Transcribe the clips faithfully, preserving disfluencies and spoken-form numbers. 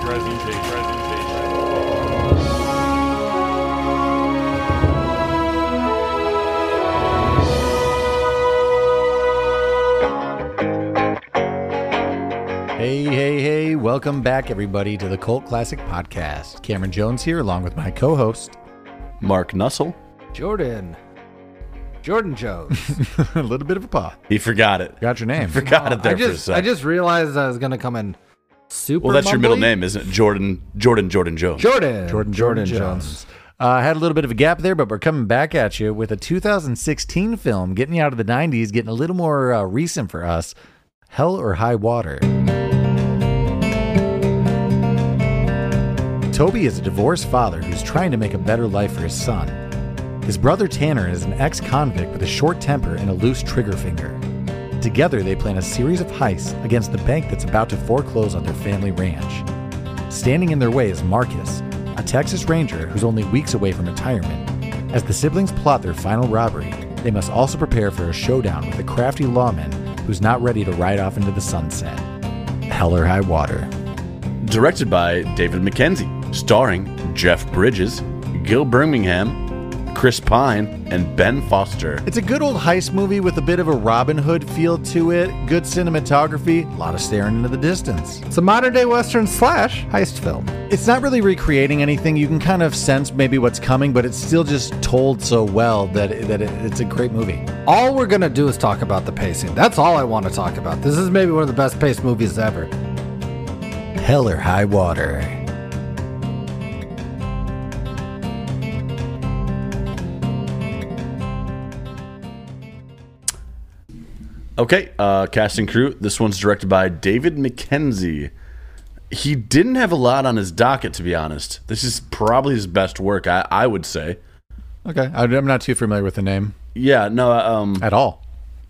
presentation, presentation. Hey, hey, hey, welcome back, everybody, to the Cult Classic Podcast. Cameron Jones here, along with my co-host, Mark Nussel. Jordan. Jordan Jones. a little bit of a paw. He forgot it. Got your name. Forgot it there I for a just, sec. I just realized I was going to come in super well, that's your middle mumbly. name, isn't it? Jordan, Jordan, Jordan Jones. Jordan. Jordan, Jordan Jones. Uh, had a little bit of a gap there, but we're coming back at you with a two thousand sixteen film, getting you out of the nineties, getting a little more uh, recent for us, Hell or High Water. Toby is a divorced father who's trying to make a better life for his son. His brother Tanner is an ex-convict with a short temper and a loose trigger finger. Together, they plan a series of heists against the bank that's about to foreclose on their family ranch. Standing in their way is Marcus, a Texas Ranger who's only weeks away from retirement. As the siblings plot their final robbery, they must also prepare for a showdown with a crafty lawman who's not ready to ride off into the sunset. Hell or High Water. Directed by David Mackenzie. Starring Jeff Bridges, Gil Birmingham, Chris Pine, and Ben Foster. It's a good old heist movie with a bit of a Robin Hood feel to it, good cinematography, a lot of staring into the distance. It's a modern day Western slash heist film. It's not really recreating anything. You can kind of sense maybe what's coming, but it's still just told so well that, it, that it, it's a great movie. All we're going to do is talk about the pacing. That's all I want to talk about. This is maybe one of the best paced movies ever. Hell or High Water. Okay, uh, cast and crew. This one's directed by David Mackenzie. He didn't have a lot on his docket, to be honest. This is probably his best work, I, I would say. Okay, I'm not too familiar with the name. Yeah, no, um, At all.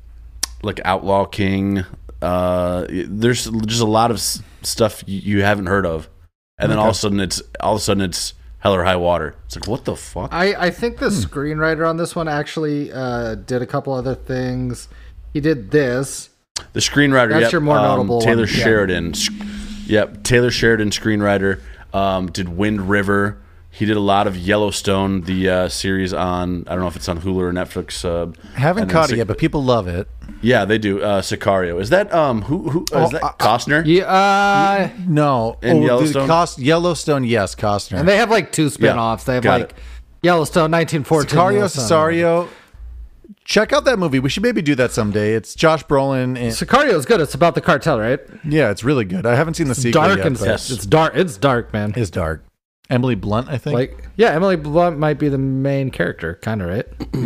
like Outlaw King. Uh, there's just a lot of s- stuff you haven't heard of, and then Okay. all of a sudden it's all of a sudden it's Hell or High Water. It's like, what the fuck? I, I think the screenwriter on this one actually uh, did a couple other things. He did this. The screenwriter, That's yep, your more um, notable Taylor one, yeah. Sheridan. Sc- Yep, Taylor Sheridan, screenwriter. Um, did Wind River. He did a lot of Yellowstone, the uh, series on, I don't know if it's on Hulu or Netflix. Uh, Haven't and then caught it Sic- yet, but people love it. Yeah, they do. Uh, Sicario. Is that, um, who, who uh, is Oh, that uh, Costner? Yeah, uh, No. In the Yellowstone? Cost, Yellowstone, yes, Costner. and they have like two spin-offs. they have got like it. Yellowstone nineteen fourteen. Sicario, Yellowstone. Cesario. Check out that movie. We should maybe do that someday. It's Josh Brolin. And, Sicario is good. It's about the cartel, right? yeah, it's really good. I haven't seen the sequel Dark yet, and but Yes. it's dark. It's dark, man. it's dark. Emily Blunt, I think. Like, yeah, Emily Blunt might be the main character, kind of, right?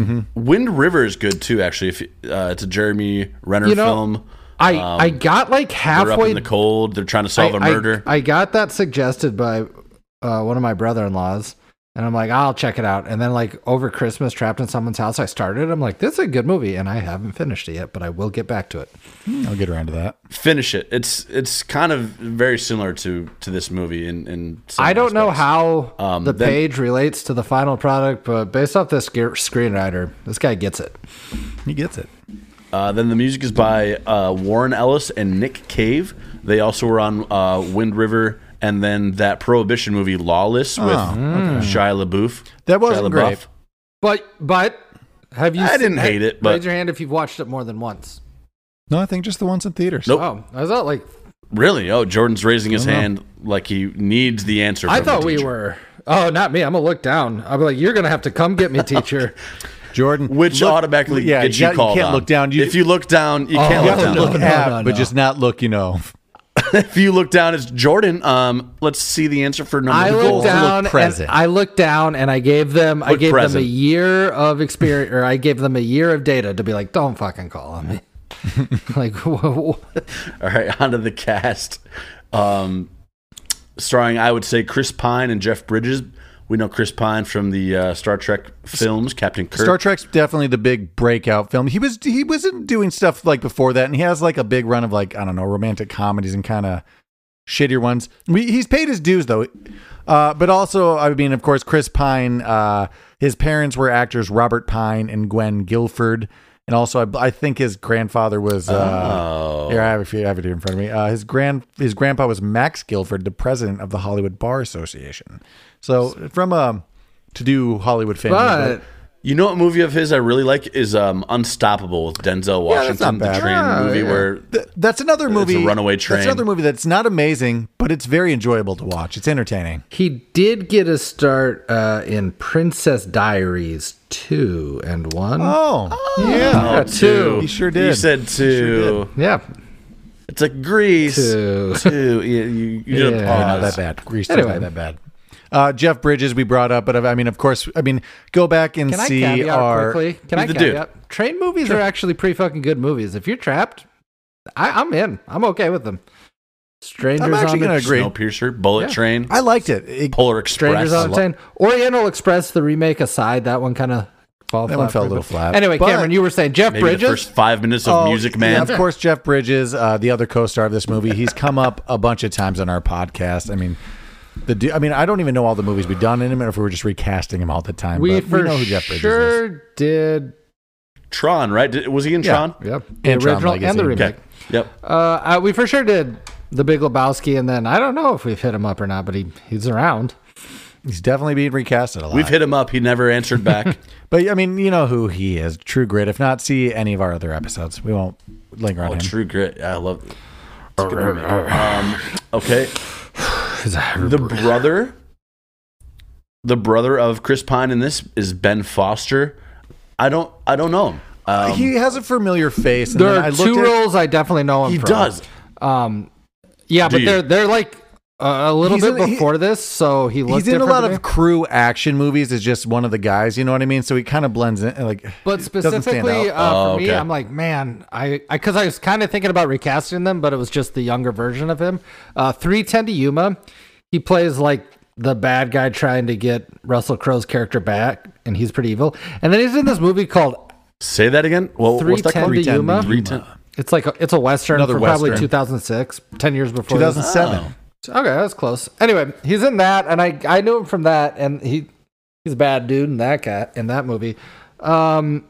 Wind River is good too, actually. If uh, It's a Jeremy Renner You know, film. I Um, I got like They're up halfway. in the cold. They're trying to solve I- a murder. I, I got that suggested by uh, one of my brother-in-laws, and I'm like, I'll check it out. And then like over Christmas, trapped in someone's house, I started. I'm like, this is a good movie, and I haven't finished it yet, but I will get back to it. I'll get around to that. Finish it. It's it's kind of very similar to to this movie in in. Some I don't know aspects. how Um, the then- page relates to the final product, but based off this sc- screenwriter, this guy gets it. He gets it. Uh, then the music is by uh, Warren Ellis and Nick Cave. They also were on uh, Wind River, and then that Prohibition movie Lawless with Shia LaBeouf. That wasn't Shia great. LaBeouf. But but have you? I seen- didn't hate it, but- raise your hand if you've watched it more than once. No, I think just the ones in theaters. Nope. Oh, I thought like Really? Oh, Jordan's raising his I don't know. hand like he needs the answer. I from the thought we teacher. were. Oh, not me. I'm gonna look down. I'll be like, you're gonna have to come get me, teacher. Jordan. Which look- automatically yeah, gets you, you got- called you can't on. look down. You, if you look down, you Oh, can't you look have down. to look no, at, no, but no. just not look, you know. If you look down, it's Jordan. Um, let's see the answer for number I four. looked goals to look down. And present. I looked down, and I gave them. I Look gave present. them a year of experience, or I gave them a year of data to be like, don't fucking call on me. Like, whoa. All right, onto the cast. Um, starring, I would say, Chris Pine and Jeff Bridges. We know Chris Pine from the uh, Star Trek films, Captain Kirk. Star Trek's definitely the big breakout film. He was he wasn't doing stuff like before that, and he has like a big run of like I don't know romantic comedies and kind of shittier ones. We, he's paid his dues though. Uh, but also, I mean, of course, Chris Pine. Uh, his parents were actors Robert Pine and Gwen Guilford, and also I, I think his grandfather was. Uh, Oh. Here, I have, it, I have it here in front of me. Uh, his grand his grandpa was Max Guilford, the president of the Hollywood Bar Association. So from a to do Hollywood family, But but You know what movie of his I really like is um, Unstoppable with Denzel Yeah, that's Washington, not bad. the train Yeah, movie yeah. where th- that's another movie. a runaway train. That's another movie that's not amazing, but it's very enjoyable to watch. It's entertaining. he did get a start uh, in Princess Diaries two and one. Oh, yeah. oh, two. He sure did. You said two. Yeah, It's like Grease. two. Two. Yeah, you, you did a Yeah. Not pause. that bad. Grease Anyway. anyway. Not that bad. Uh, Jeff Bridges, we brought up, but I mean, of course, I mean, go back and Can I see caveat our. quickly? Can I He's the dude. caveat? Train movies are actually pretty fucking good movies. If you're trapped, I, I'm in. I'm okay with them. Strangers I'm actually on the gonna agree. Snowpiercer, Bullet Yeah. Train, I liked it. It- Polar Express. Strangers on the Train. Oriental Express, the remake aside, that one kind of fell That one flat fell a for little bit. flat. Anyway, But- Cameron, you were saying Jeff Maybe Bridges. the first five minutes of Oh, Music yeah, Man. of course, Jeff Bridges, uh, the other co-star of this movie. He's come up a bunch of times on our podcast. I mean, the du- I mean, I don't even know all the movies we've done in him, or if we were just recasting him all the time. we but for we know who Jeff Bridges is. sure did. Tron, right? Did, was he in Yeah. Tron? Yep, the And Tron original Legacy. and the remake. Okay. Yep. Uh, uh, we for sure did The Big Lebowski, and then I don't know if we've hit him up or not, but he he's around. He's definitely being recasted a lot. We've hit him up. He never answered back. But I mean, you know who he is. True Grit. If not, see any of our other episodes. We won't linger on oh, him. True Grit. I love it. It's a good movie. Um, okay. The brother, the brother of Chris Pine in this is Ben Foster. I don't, I don't know him. Um, he has a familiar face. And There then I are looked two at- roles I definitely know him he from. does. Um, yeah, Do but you? they're they're like uh, a little He's bit in- he- before this, so he looks. He's in a different lot to of me. crew action movies as just one of the guys. You know what I mean? So he kind of blends in. Like, But doesn't stand specifically out. uh, Oh, for me, okay. I'm like, man, I because I, was kind of thinking about recasting them, but it was just the younger version of him. Uh, three ten to Yuma, he plays like the bad guy trying to get Russell Crowe's character back, and he's pretty evil. And then he's in this movie called Say that again. Well, what's that three ten called? to Yuma. three ten. It's like a, it's a western Another from probably western. two thousand six, ten years before. two this. thousand seven. Oh. Okay, that's close. Anyway, he's in that, and I I knew him from that, and he he's a bad dude in that cat in that movie. Um,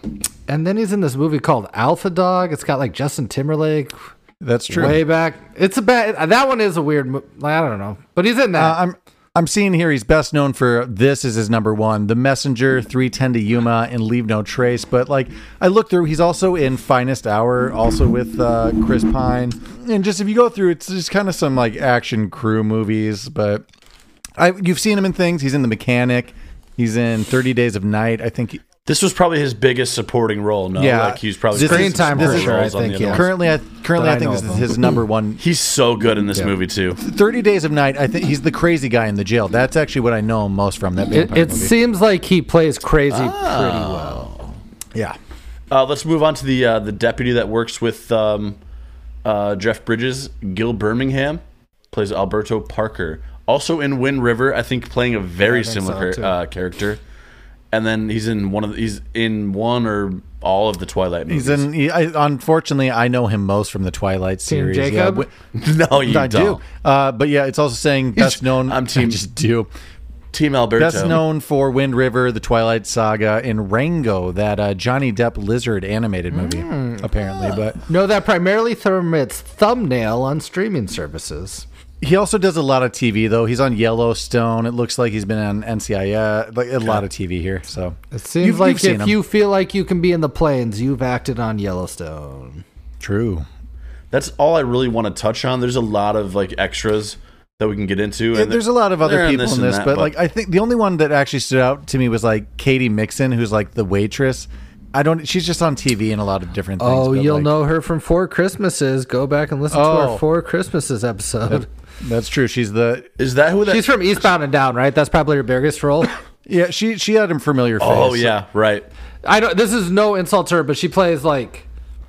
and then he's in this movie called Alpha Dog. It's got like Justin Timberlake That's true. way back. It's a bad. That one is a weird. mo- I don't know, but he's in that. Uh, I'm I'm seeing here he's best known for this is his number one, The Messenger, three ten to Yuma, and Leave No Trace. But like I looked through, he's also in Finest Hour, also with uh, Chris Pine. And just if you go through, it's just kind of some like action crew movies. But I you've seen him in things. He's in The Mechanic. He's in thirty Days of Night. I think. He, This was probably his biggest supporting role. No, Yeah. like he's probably This Screen is- time this for is- sure, I roles on the think, other yeah. ones. currently, I currently That I I think know this is of him. his number one. He's so good in this Yeah. movie too. thirty Days of Night. I think he's the crazy guy in the jail. That's actually what I know him most from. That it vampire it movie. seems like he plays crazy Oh. pretty well. Yeah. Uh, let's move on to the uh, the deputy that works with um, uh, Jeff Bridges. Gil Birmingham plays Alberto Parker. Also in Wind River, I think playing a very I think similar so, too. uh, character. And then he's in one of the, he's in one or all of the Twilight movies. He's in. He, I, unfortunately, I know him most from the Twilight Team series. Jacob? Yeah, no, you I don't. do. Uh, but yeah, it's also saying best known. I'm team- I just do. Team Alberto. Best known for Wind River, the Twilight Saga, and Rango, that uh, Johnny Depp lizard animated movie, apparently. But No, that primarily from its thumbnail on streaming services. he also does a lot of T V, though. He's on Yellowstone. It looks like he's been on N C I S, like a lot of T V here. So It seems You've- like you've seen if him. you feel like you can be in the plains, you've acted on Yellowstone. true. That's all I really want to touch on. There's a lot of like extras that we can get into. Yeah, and there's a lot of other they're people in and this, that, but, like I think the only one that actually stood out to me was like Katie Mixon, who's like the waitress. I don't. She's just on T V in a lot of different things. Oh, but, you'll like, know her from Four Christmases. Go back and listen to Oh. our Four Christmases episode. That's true. She's the is that who that? She's from Eastbound and Down, right? That's probably her biggest role. yeah. She she had a familiar face. oh yeah, right. I don't. This is no insult to her, but she plays like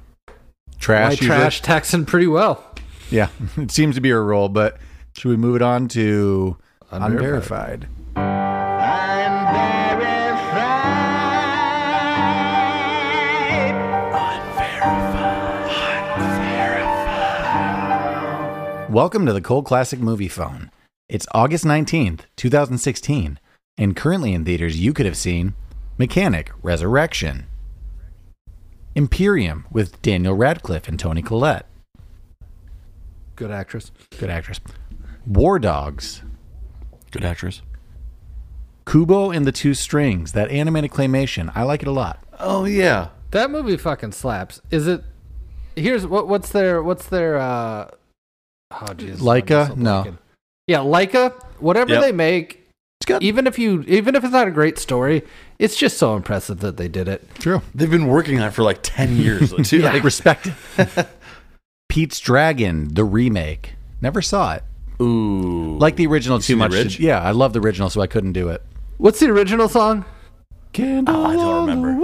trash. white usually. trash Texan pretty well. Yeah, it seems to be her role. But should we move it on to Unverified. unverified? Welcome to the Cold Classic Movie Phone. It's August nineteenth, twenty sixteen, and currently in theaters you could have seen Mechanic Resurrection, Imperium with Daniel Radcliffe and Toni Collette. Good actress. Good actress. War Dogs. Good actress. Kubo and the Two Strings, that animated claymation. I like it a lot. Oh yeah. That movie fucking slaps. Is it? Here's what. What's their? What's their? uh Oh jeez. Leica? I'm so No. blanking. Yeah, Leica. Whatever Yep. they make, It's good. even if you, even if it's not a great story, it's just so impressive that they did it. True. They've been working on it for like ten years. Like, too. Yeah, Like, respect it. Pete's Dragon, the remake. Never saw it. ooh. Like the original too seen The much. Ridge? to- yeah, I love the original, so I couldn't do it. What's the original song? Candle Oh, I don't on the remember.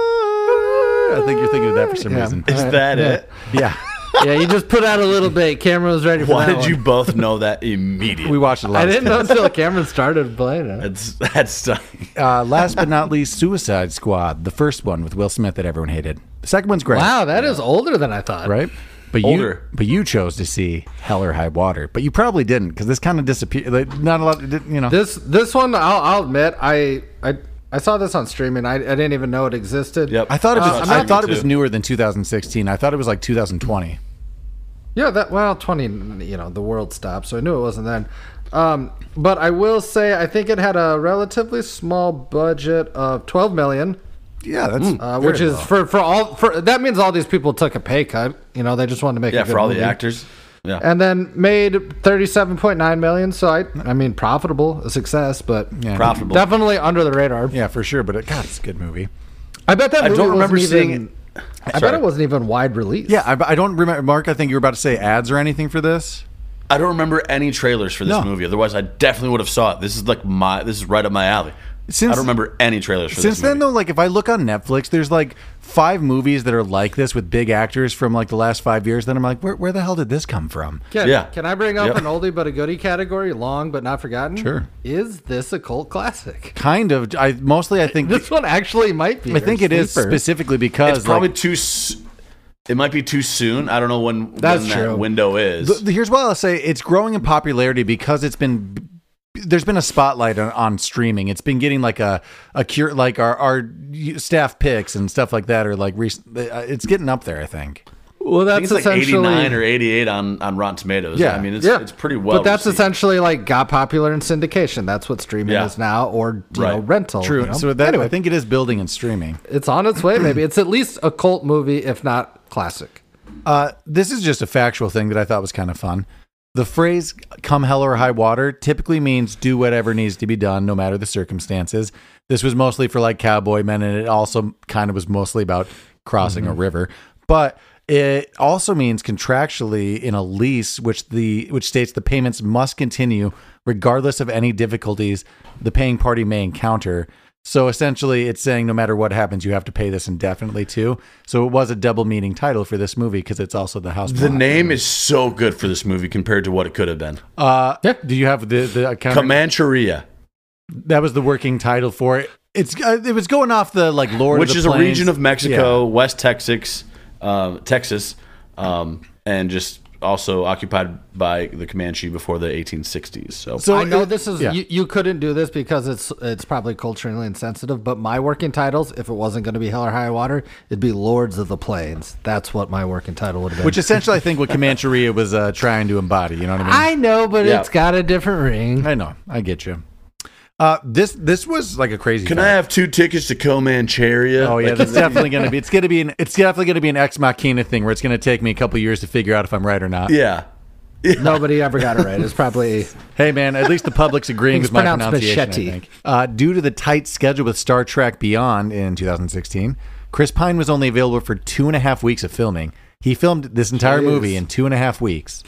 wall. I think you're thinking of that for some Yeah. reason. Is Uh, that yeah. it? Yeah. Yeah, you just put out a little bit. Cameron was ready for Why that did you one. both know that immediately? We watched it a lot. I as didn't know kids. until Cameron started playing it. That's that's stunning. Uh, last but not least, Suicide Squad, the first one with Will Smith that everyone hated. The second one's great. Wow, that is older than I thought. Right? But you, Older. but you chose to see Hell or High Water. But you probably didn't because this kind of disappeared. Like, not a lot. You know. This this one, I'll, I'll admit, I I I saw this on streaming. I, I didn't even know it existed. Yep. I thought it was. Uh, I'm I not- thought it Me was too. newer than two thousand sixteen. I thought it was like two thousand twenty. Yeah, that well, twenty. You know, the world stopped, so I knew it wasn't then. Um, but I will say, I think it had a relatively small budget of twelve million, Yeah, that's uh, very which is low. for for all for that means all these people took a pay cut. You know, they just wanted to make Yeah, a good for all movie. the actors. Yeah. And then made thirty-seven point nine million. So I, I mean, profitable, a success, but yeah, Profitable. definitely under the radar. Yeah, for sure. But it, God, it's a good movie. I bet that I movie don't remember wasn't seeing even, it. I bet Sorry. it wasn't even wide release. Yeah, I, I don't remember. Mark, I think you were about to say ads or anything for this. I don't remember any trailers for this No. movie. Otherwise, I definitely would have saw it. This is like my. This is right up my alley. Since- I don't remember any trailers for Since this then, movie. though, like if I look on Netflix, there's like five movies that are like this with big actors from like the last five years. Then I'm like, where, where the hell did this come from? Can, Yeah. Can I bring up Yep. an oldie but a goodie category, long but not forgotten? Sure. Is this a cult classic? Kind of. I mostly I think This one actually might be. I think it is Sleeper. specifically because it's probably like, too. s- It might be too soon. I don't know when, That's when true. that window is. the- the- here's what I'll say: it's growing in popularity because it's been. There's been a spotlight on, on streaming. It's been getting like a a cure, like our our staff picks and stuff like that, are like recent. It's getting up there, I think. Well, I that's think it's like essentially eighty-nine or eighty-eight on, on Rotten Tomatoes. Yeah. I mean, it's yeah, it's pretty well. But that's received. essentially like got popular in syndication. That's what streaming Yeah. is now, or you know, Right. rental. True. you know? So that anyway, I think it is building and streaming. it's on its way. Maybe it's at least a cult movie, if not classic. Uh, this is just a factual thing that I thought was kind of fun. The phrase "come hell or high water" typically means do whatever needs to be done, no matter the circumstances. This was mostly for like cowboy men, and it also kind of was mostly about crossing a river. But it also means contractually in a lease, which the which states the payments must continue regardless of any difficulties the paying party may encounter. So essentially, it's saying no matter what happens, you have to pay this indefinitely too. So it was a double meaning title for this movie because it's also the house. The plot. name is so good for this movie compared to what it could have been. Uh, do you have the the account? Comancheria, That was the working title for it. It's uh, it was going off the like Lord, which of the is a Plains. region of Mexico, Yeah. West Texas, um, Texas, um, and just also occupied by the Comanche before the eighteen sixties. So, So I know it- this is yeah. you, you couldn't do this because it's it's probably culturally insensitive. But my working titles, if it wasn't going to be Hell or High Water, it'd be Lords of the Plains. That's what my working title would have been. Which essentially I think what Comancheria was uh, trying to embody. You know what I mean? I know, but Yeah. it's got a different ring. I know. I get you. Uh, this this was like a crazy. can fact. I have two tickets to Comancheria? Oh yeah, Like, that's definitely gonna be. It's gonna be an. It's definitely gonna be an ex machina thing where it's gonna take me a couple years to figure out if I'm right or not. yeah. Nobody ever got it right. It's probably Hey man, at least the public's agreeing It's with my pronounced pronunciation. machete. I think. Uh, due to the tight schedule with Star Trek Beyond in two thousand sixteen, Chris Pine was only available for two and a half weeks of filming. He filmed this entire Jeez. movie in two and a half weeks.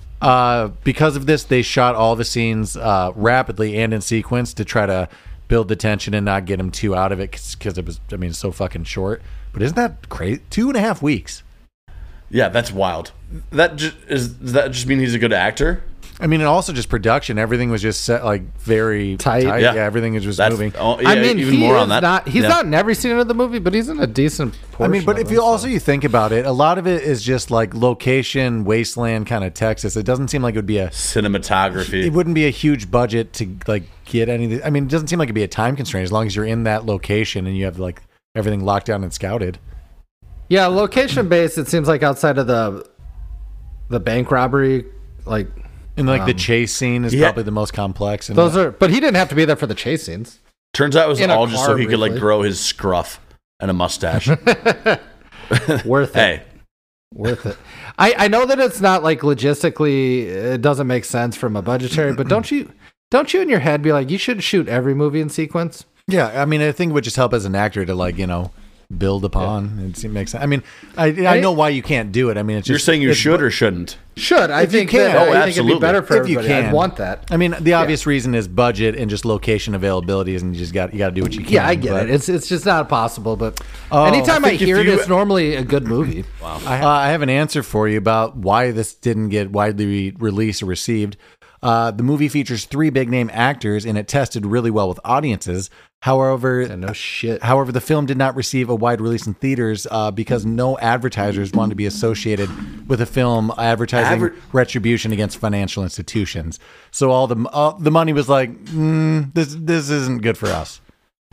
Uh, because of this, they shot all the scenes uh, rapidly and in sequence to try to build the tension and not get him too out of it because it was, I mean, it's so fucking short. But isn't that crazy? Two and a half weeks. Yeah, that's wild. That just is. Does that just mean he's a good actor? I mean, and also just production. Everything was just set like very Tight. tight. Yeah. Yeah. everything is just That's, moving. oh, yeah, I mean, even he more is on that. not. He's Yeah. not in every scene of the movie, but he's in a decent I portion. mean, but of if it, you also so. you think about it, a lot of it is just like location, wasteland, kind of Texas. It doesn't seem like it would be a. Cinematography. It wouldn't be a huge budget to like get anything. I mean, it doesn't seem like it'd be a time constraint as long as you're in that location and you have like everything locked down and scouted. Yeah, location based. It seems like outside of the the bank robbery, like And like the Um, chase scene is yeah. probably the most complex. And those are. But he didn't have to be there for the chase scenes. Turns out it was In a all just so car he could like briefly. grow his scruff and a mustache. Worth it. Hey, Worth it. I I know that it's not like logistically. It doesn't make sense from a budgetary. But don't you don't you in your head be like, you should shoot every movie in sequence? yeah, I mean, I think it would just help as an actor to like you know build upon. It makes sense. I mean, I I know why you can't do it. I mean, it's just you're saying you it's- should or shouldn't? Should I If you think can. that, Oh, I think it'd absolutely. be better for If you everybody. can. I'd want that. I mean, the obvious reason is budget and just location availability, and you just got you got to do what you can. Yeah, I get but- it. It's it's just not possible. But Oh, anytime I I, think if hear it, you- it's normally a good movie. I, uh, I have an answer for you about why this didn't get widely re- released or received. Uh, the movie features three big name actors, and it tested really well with audiences. However, Yeah, no shit. However, the film did not receive a wide release in theaters uh, because no advertisers wanted to be associated with a film advertising Adver- retribution against financial institutions. So all the uh, the money was like, mm, this this isn't good for us.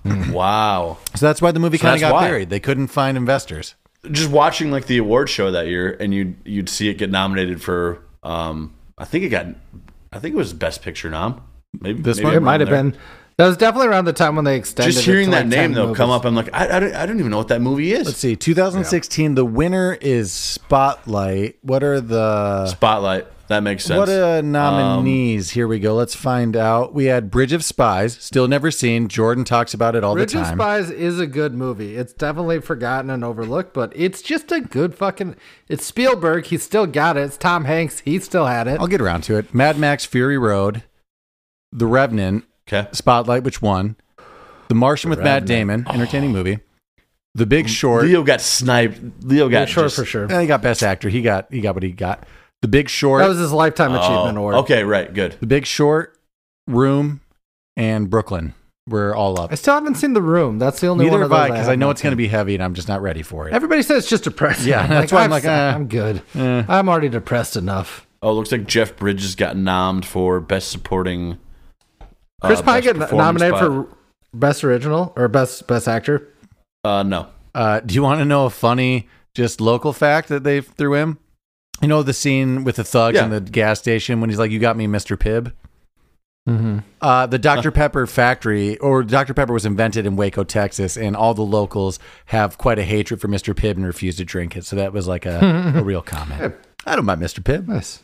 Wow. So that's why the movie So kind of that's got why. buried. They couldn't find investors. Just watching like the award show that year, and you'd you'd see it get nominated for. Um, I think it got. I think it was Best Picture nom. Maybe This maybe one? It around might have there. been. That was definitely around the time when they extended. Just it hearing to, that like, name ten though come movies. up, I'm like, I, I, don't, I don't even know what that movie is. Let's see, two thousand sixteen. The winner is Spotlight. What are the Spotlight. That makes sense. what are nominees? Here we go. Let's find out. We had Bridge of Spies. Still never seen. Jordan talks about it all Bridge the of time. Spies is a good movie. It's definitely forgotten and overlooked, but it's just a good fucking. It's Spielberg. He still got it. It's Tom Hanks. He still had it. I'll get around to it. Mad Max: Fury Road, The Revenant, Okay. Spotlight, which won, The Martian with Matt Damon, entertaining movie, The Big Short. Leo got sniped. Leo got Yeah, sure just- for sure. Eh, he got Best Actor. He got he got what he got. The Big Short, That was his lifetime achievement Oh, award. okay, right, good. The Big Short, Room, and Brooklyn. We're all up. I still haven't seen The Room. That's the only Neither one of have those I, because have I know not it's going to seen. be heavy, and I'm just not ready for it. Everybody says it's just depressing. Yeah, that's why I'm like, I'm, eh. I'm good. Eh. I'm already depressed enough. Oh, looks like Jeff Bridges got nommed for Best Supporting. uh, Chris Pine Best get Performance nominated by- for best original or best best actor. Uh, no. Uh, do you want to know a funny, just local fact that they threw in? You know the scene with the thugs Yeah. in the gas station when he's like, "You got me, Mister Pibb." Mm-hmm. Uh, the Doctor Pepper factory, or Doctor Pepper, was invented in Waco, Texas, and all the locals have quite a hatred for Mister Pibb and refuse to drink it. So that was like a, a real comment. I don't mind Mister Pibb. Nice.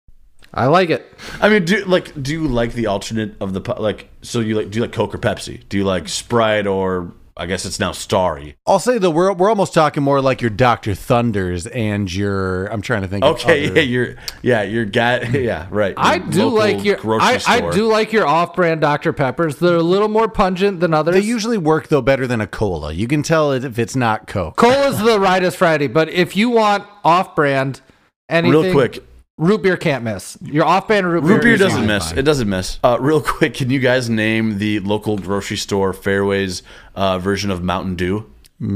I like it. I mean, do like do you like the alternate of the pu- like? So you like do you like Coke or Pepsi? Do you like Sprite or I guess it's now Starry? I'll say though, we're we're almost talking more like your Doctor Thunders and your. I'm trying to think. of Okay, other- yeah, you're yeah you're guy yeah right. I Your do local like your grocery I, I store. do like your off-brand Doctor Peppers. They're a little more pungent than others. They usually work though better than a cola. You can tell it if it's not Coke. Cola's the rightest Friday, but if you want off-brand anything, Real quick, root beer can't miss. Your off-brand root beer, root beer is doesn't fine. miss. It doesn't miss. Uh, real quick, can you guys name the local grocery store Fairways uh, version of Mountain Dew?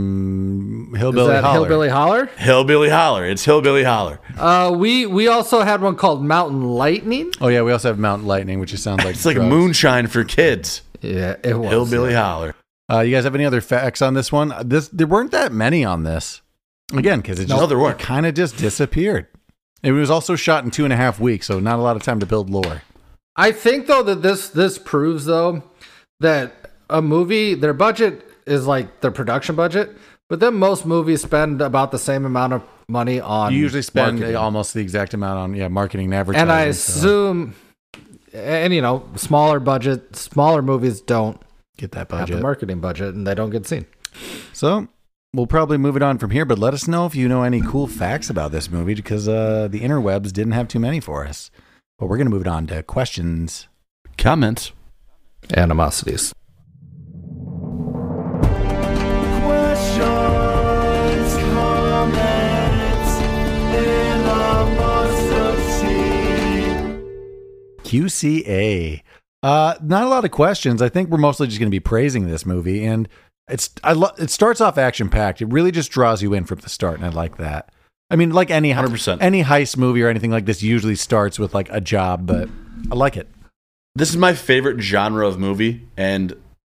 Mm, Is Hillbilly that Holler. Hillbilly Holler? Hillbilly Holler. It's Hillbilly Holler. Uh, we we also had one called Mountain Lightning. Oh yeah, we also have Mountain Lightning, which just sounds like It's like drugs. moonshine for kids. Yeah, it was Hillbilly yeah. Holler. Uh, you guys have any other facts on this one? This there weren't that many on this. Again, because it No, just there weren't. kind of just disappeared. It was also shot in two and a half weeks, so not a lot of time to build lore. I think though that this this proves though that a movie their budget is like their production budget, but then most movies spend about the same amount of money on. You usually spend marketing. almost the exact amount on yeah marketing and advertising. and I so assume, and you know, smaller budget, smaller movies don't get that have the budget. marketing budget, and they don't get seen. So we'll probably move it on from here, but let us know if you know any cool facts about this movie because uh, the interwebs didn't have too many for us. But we're going to move it on to questions. Comments. Animosities. Questions, comments, animosity. Q C A. Uh, not a lot of questions. I think we're mostly just going to be praising this movie, and it's I lo- it starts off action packed. It really just draws you in from the start, and I like that. I mean, like any one hundred percent. any heist movie or anything like this usually starts with like a job, but I like it. This is my favorite genre of movie, and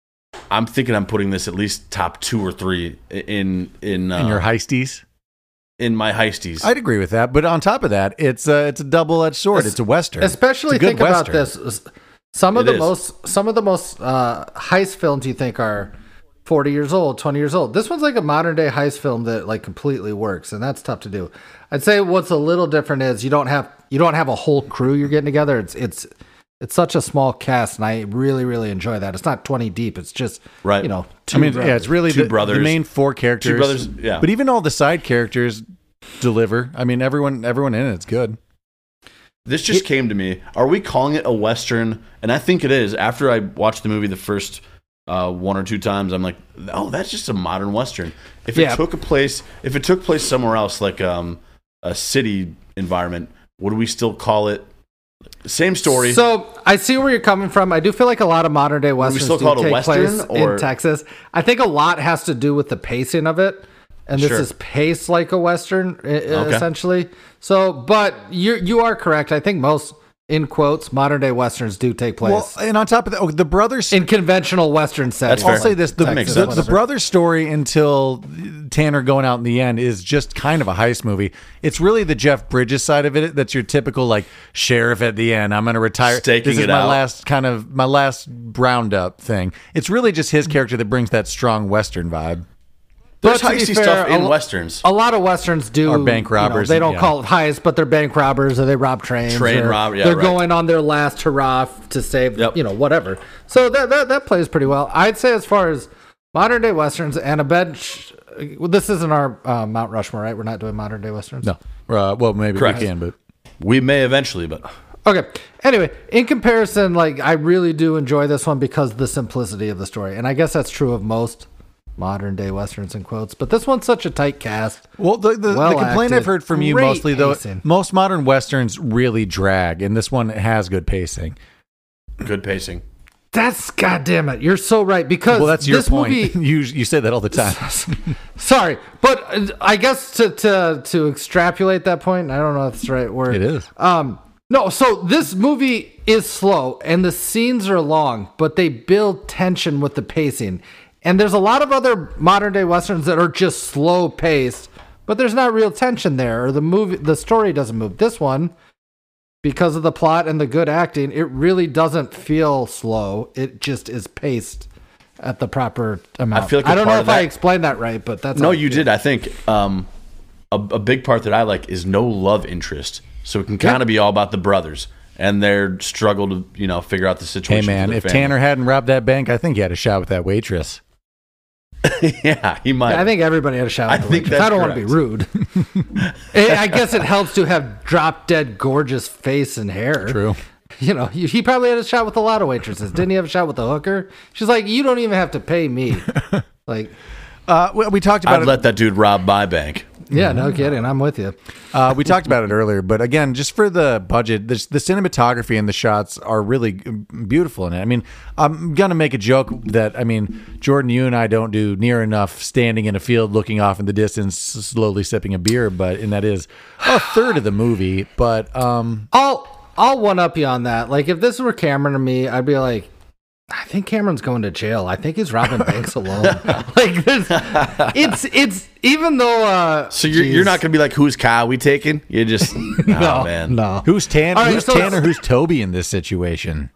I'm thinking I'm putting this at least top two or three in in uh, In your heisties, in my heisties. I'd agree with that. But on top of that, it's a, it's a double edged sword. Es- It's a western. Especially It's a good think about western. this. Some of It the is. most some of the most uh, heist films you think are forty years old, twenty years old. This one's like a modern day heist film that like completely works, and that's tough to do. I'd say what's a little different is you don't have you don't have a whole crew you're getting together. It's it's it's such a small cast, and I really really enjoy that. It's not twenty deep. It's just Right. you know. I mean, brothers. yeah, it's really Two the, brothers. the main four characters. Two brothers, yeah. But even all the side characters deliver. I mean, everyone everyone in it's good. This just came to me. Are we calling it a Western? And I think it is. After I watched the movie the first uh, one or two times, I'm like, oh, that's just a modern Western. If it Yeah. took a place, if it took place somewhere else, like um, a city environment, would we still call it same story? So I see where you're coming from. I do feel like a lot of modern day westerns still do call it a take Western, place or- in Texas. I think a lot has to do with the pacing of it, and this Sure. is paced like a western e- essentially. So, but you you are correct. I think most in quotes modern day westerns do take Well, place and on top of that, oh, the brothers. in conventional western settings. fair. I'll say this: the, That makes the, sense. the brother story until Tanner going out in the end is just kind of a heist movie. It's really the Jeff Bridges side of it that's your typical like sheriff at the end. I'm going to retire. Staking this is it my out. last kind of my last roundup thing. It's really just his character that brings that strong western vibe. There's But to be heisty fair, stuff in a lo- westerns. A lot of westerns do Or bank you know, robbers, they don't yeah. call it heist, but they're bank robbers or they rob trains. Train or rob- yeah, they're right. going on their last hurrah to save, Yep. you know, whatever. So that, that that plays pretty well. I'd say as far as modern day westerns and a bench. Well, this isn't our uh, Mount Rushmore, right? We're not doing modern day westerns. No, uh, well maybe Correct. we can, but We may eventually, but Okay. Anyway, in comparison, like I really do enjoy this one because of the simplicity of the story, and I guess that's true of most modern day westerns in quotes. But this one's such a tight cast. well, the, the, Well the complaint acted, I've heard from you great mostly though, pacing. most modern westerns really drag, and this one has good pacing. good pacing. That's goddamn it. You're so right because Well, that's your this point. movie. you you say that all the time. Sorry, but uh, I guess to to to extrapolate that point, I don't know if that's the right word. It is. Um, no, so this movie is slow and the scenes are long, but they build tension with the pacing. And there's a lot of other modern day westerns that are just slow paced, but there's not real tension there, or the movie, the story doesn't move. This one, because of the plot and the good acting, it really doesn't feel slow. It just is paced at the proper amount. I feel like a I don't know part if of I that- explained that right, but that's No, how I you feel. did. I think um, a, a big part that I like is no love interest. So it can kind of be all about the brothers and their struggle to, you know, figure out the Hey situation. man, for their if family. Tanner hadn't robbed that bank, I think he had a shot with that waitress. yeah, he might. Yeah, I think everybody had a shot. I At the think waitress. that's I don't want to be rude. Eh, I guess it helps to have drop dead gorgeous face and hair. True. You know, he he probably had a shot with a lot of waitresses. Didn't he have a shot with the hooker? She's like, you don't even have to pay me. Like, Uh, we, we talked about I'd it. let that dude rob my bank. yeah, no kidding. I'm with you. Uh, we talked about it earlier, but again, just for the budget, the, the cinematography and the shots are really beautiful in it. I mean, I'm gonna make a joke that I mean, Jordan, you and I don't do near enough standing in a field looking off in the distance, slowly sipping a beer, but and that is a third of the movie. But um, I'll I'll one up you on that. Like, if this were Cameron or me, I'd be like, I think Cameron's going to jail. I think he's robbing banks alone. Like, there's, it's it's even though. Uh, So you're, geez. you're not going to be like, whose car we taking? You're just, oh, no, man. no. who's Tanner? All right, who's so- Tanner? Who's Toby in this situation?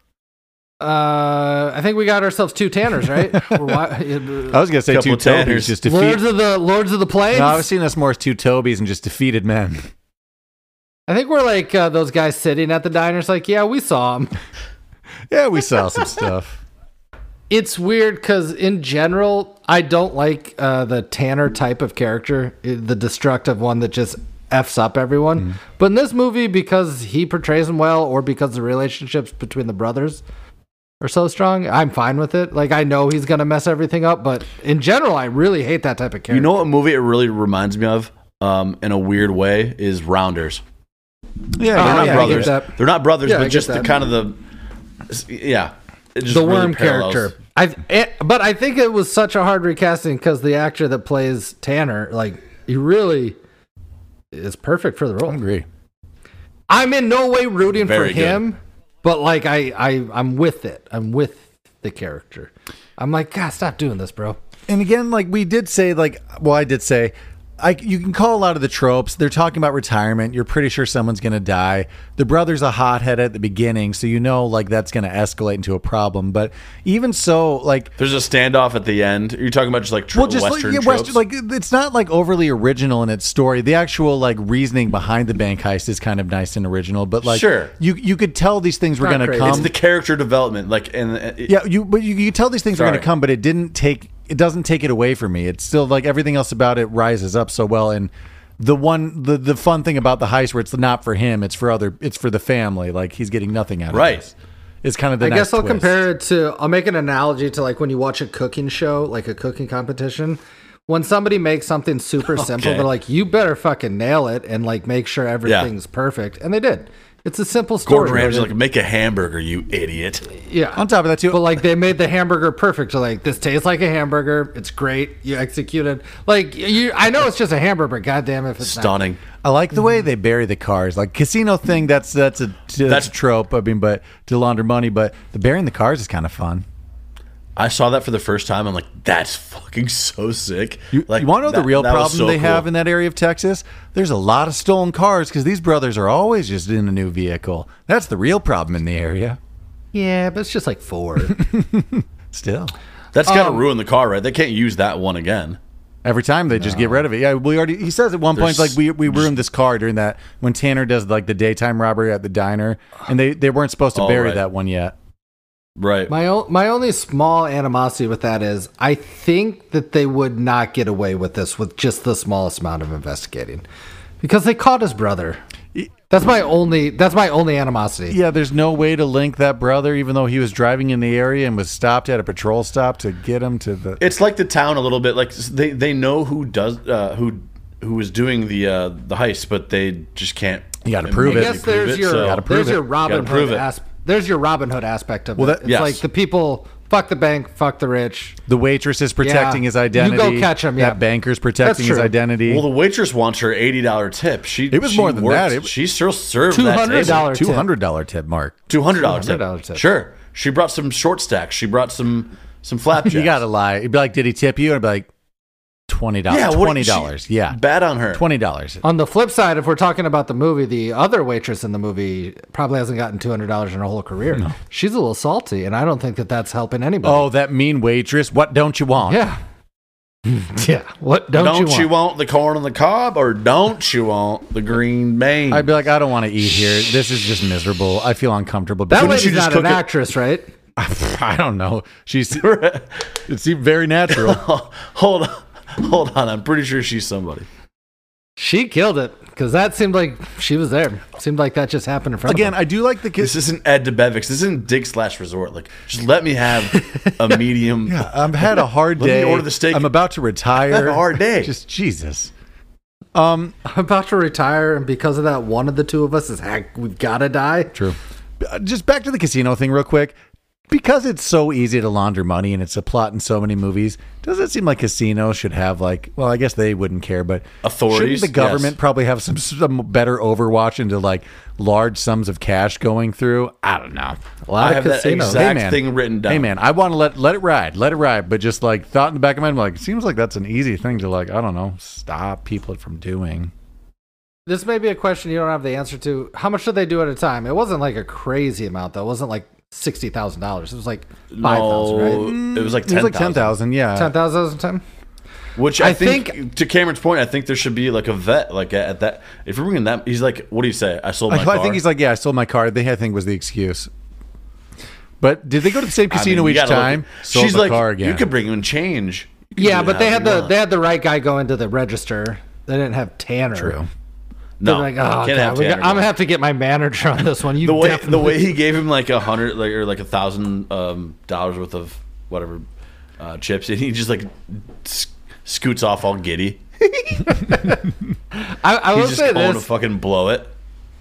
Uh, I think we got ourselves two Tanners, right? We're wi- I was gonna say Couple two Tobys, Tanners. just defeat. Lords of the Lords of the Plains. No, I was seeing us more as two Tobys and just defeated men. I think we're like uh, those guys sitting at the diners. Like, yeah, we saw him. Yeah, we saw some stuff. It's weird because in general, I don't like uh, the Tanner type of character, i- the destructive one that just f's up everyone. Mm-hmm. But in this movie, because he portrays him well, or because the relationships between the brothers are so strong, I'm fine with it. Like, I know he's gonna mess everything up, but in general, I really hate that type of character. You know what movie it really reminds me of um, in a weird way is Rounders. Yeah, They're Oh, not yeah, I brothers. get that. They're not brothers, Yeah, I but get just the that. kind of the yeah, it just The really worm parallels. character. I it, but I think it was such a hard recasting because the actor that plays Tanner, like he really is perfect for the role. I agree. I'm in no way rooting Very for him, but like I, I I'm with it. I'm with the character. I'm like, God, stop doing this, bro. And again, like we did say, like, well, I did say, I, you can call a lot of the tropes. They're talking about retirement. You're pretty sure someone's going to die. The brother's a hothead at the beginning, so you know, like, that's going to escalate into a problem. But even so, like, There's a standoff at the end. You're talking about just like tr- well, just Western like, yeah, tropes. Western, like it's not like overly original in its story. The actual like reasoning behind the bank heist is kind of nice and original. But like, Sure. you you could tell these things were Not going to crazy. come. it's the character development, like and it, Yeah, you but you, you tell these things are going Sorry. to come, but it didn't take it doesn't take it away from me. It's still like everything else about it rises up so well. And the one the the fun thing about the heist where it's not for him, it's for other it's for the family. Like he's getting nothing out of Right. this. It's kind of the I nice guess I'll twist. compare it to. I'll make an analogy to like when you watch a cooking show, like a cooking competition. When somebody makes something super simple, Okay. they're like, "You better fucking nail it and like make sure everything's perfect," and they did. It's a simple story. Gordon Ramsay's like, make a hamburger, you idiot. yeah. On top of that too, But like they made the hamburger perfect. So like this tastes like a hamburger. It's great. You executed like you. I know it's just a hamburger, but goddamn if it's not. Stunning. I like the way they bury the cars. Like casino thing, that's that's a that's, That's- a trope. I mean, but to launder money, but the burying the cars is kind of fun. I saw that for the first time. I'm like, that's fucking so sick. You, like, you want to know that- the real that was problem so they cool. have in that area of Texas? There's a lot of stolen cars because these brothers are always just in a new vehicle. That's the real problem in the area. Yeah, but it's just like four. Still, That's got to Um, ruin the car, right? They can't use that one again. every time they just get rid of it. Yeah, we already. He says at one point, There's- like we we ruined this car during that when Tanner does like the daytime robbery at the diner, and they they weren't supposed to Oh, bury right. that one yet. Right. My o- my only small animosity with that is I think that they would not get away with this with just the smallest amount of investigating, because they caught his brother. That's my only. That's my only animosity. Yeah, there's no way to link that brother, even though he was driving in the area and was stopped at a patrol stop to get him to the. It's like the town a little bit. Like they, they know who does uh, who who is doing the uh, the heist, but they just can't. You gotta prove I it. guess there's your Gotta prove there's it. your Robin Gotta prove Hood it. as, there's your Robin Hood aspect of Well, it. that- It's yes. like the people fuck the bank, fuck the rich. The waitress is protecting Yeah. his identity. You go catch him, yeah. That banker's protecting That's his true. identity. Well, the waitress wants her eighty dollar tip. She It was she more than worked- that. It- she still served Two that hundred dollars. Two hundred dollar tip, Mark. Two hundred dollar two hundred dollar tip. tip. Sure. She brought some short stacks. She brought some some flapjacks. You gotta lie. You'd be like, "Did he tip you?" And I'd be like, twenty dollars. Yeah, what- twenty dollars. she- Yeah, Bad on her. twenty dollars. On the flip side, if we're talking about the movie, the other waitress in the movie probably hasn't gotten two hundred dollars in her whole career. She's a little salty, and I don't think that that's helping anybody. Oh, that mean waitress. What don't you want? yeah. yeah. What don't, Don't, you, you, want? want? the corn on the cob, or don't you want the green bean? I'd be like, I don't want to eat here. This is just miserable. I feel uncomfortable. That Couldn't lady's you just not an cook it? actress, right? I don't know. She's. It seemed very natural. hold on, hold on. I'm pretty sure she's somebody. She killed it because that seemed like she was there. Seemed like that just happened in front Again, of I do like the This kids. isn't Ed DeBevics. This isn't Dig Slash Resort. Like, just let me have a medium. Yeah, I've had a hard Let me day. order the steak. I'm about to retire. I've had a hard day. Just Jesus. Um, I'm about to retire, and because of that, one of the two of us is heck, we've got to die. True. Uh, Just back to the casino thing, real quick. Because it's so easy to launder money and it's a plot in so many movies, does it seem like casinos should have like? Well, I guess they wouldn't care, but Authorities? Shouldn't the government Yes. probably have some some better overwatch into like large sums of cash going through? I don't know. A lot I of have that casinos. exact thing written down. Hey man, I want to let let it ride, let it ride, but just like thought in the back of my mind, like it seems like that's an easy thing to like I don't know stop people from doing. This may be a question you don't have the answer to. How much did they do at a time? It wasn't like a crazy amount, though. It wasn't like sixty thousand dollars. It was like five thousand, No, right? it was like It was ten like ten thousand. thousand, yeah. Ten thousand time. Which I, I think, think- to Cameron's point, I think there should be like a vet, like at that. If you're bringing that, he's like, "What do you say? I sold my I, car." I think he's like, yeah, I sold my car. They I think was the excuse. But did they go to the same I mean, casino you each gotta look time? at- Sold She's the like, car again. you could bring him change. You could Yeah, do but they however had you the want. they had the right guy go into the register. They didn't have Tanner. True. They're no, like, you oh, can't God, have we got- Tanner I'm go. gonna have to get my manager on this one. You the way definitely- the way he gave him like a hundred like or like a thousand um, dollars worth of whatever uh, chips, and he just like sc- scoots off all giddy. I, I will He's just say going to this. fucking blow it.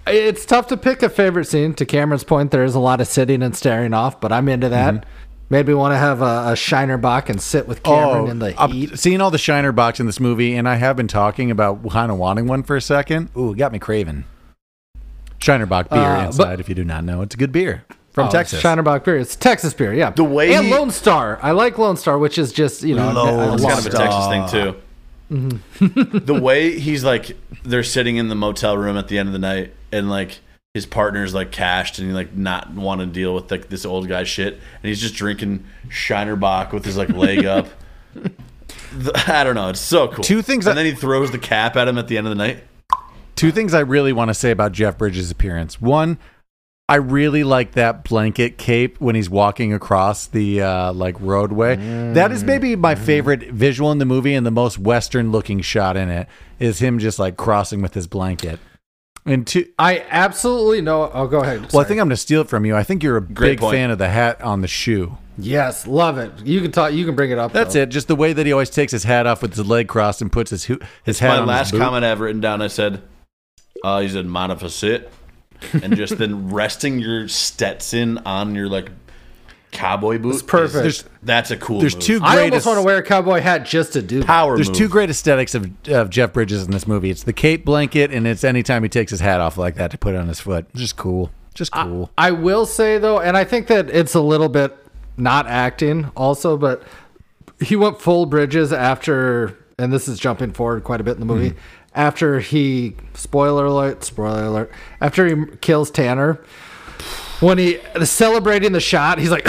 It's tough to pick a favorite scene. To Cameron's point, there is a lot of sitting and staring off, but I'm into that. Mm-hmm. Made me want to have a, a Shiner box and sit with Cameron oh, in the heat. I'm seeing all the Shiner box in this movie, and I have been talking about kind of wanting one for a second. Ooh, it got me craving. Shiner box beer uh, inside, but, if you do not know. It's a good beer from oh, Texas. Shiner box beer. It's Texas beer, yeah. The way and he, Lone Star. I like Lone Star, which is just, you know. Lone it's kind of a Texas thing, too. Mm-hmm. The way he's like, they're sitting in the motel room at the end of the night, and like, his partner's like cashed and he like not want to deal with like this old guy shit, and he's just drinking Shiner Bock with his like leg up. The, I don't know. It's so cool. Two things, and I, then he throws the cap at him at the end of the night. Two things I really want to say about Jeff Bridges' appearance. One, I really like that blanket cape when he's walking across the uh, like roadway. Mm. That is maybe my favorite visual in the movie, and the most Western looking shot in it is him just like crossing with his blanket. And two, I absolutely know. Oh, go ahead. Sorry. Well, I think I'm going to steal it from you. I think you're a Great big point. fan of the hat on the shoe. Yes, love it. You can talk. You can bring it up. That's though. it. Just the way that he always takes his hat off with his leg crossed and puts his his it's hat my on last his boot. comment I've written down. I said, uh, "He said, mind if I sit?" And just then resting your Stetson on your like cowboy boot. It's perfect. Is, that's a cool. There's move. two. I Greatest, almost want to wear a cowboy hat just to do power. There's move. two great aesthetics of, of Jeff Bridges in this movie. It's the cape blanket, and it's anytime he takes his hat off like that to put it on his foot. Just cool. Just cool. I, I will say though, and I think that it's a little bit not acting also, but he went full Bridges after, and this is jumping forward quite a bit in the movie. Mm-hmm. After he, spoiler alert, spoiler alert, after he kills Tanner, when he celebrating the shot, he's like,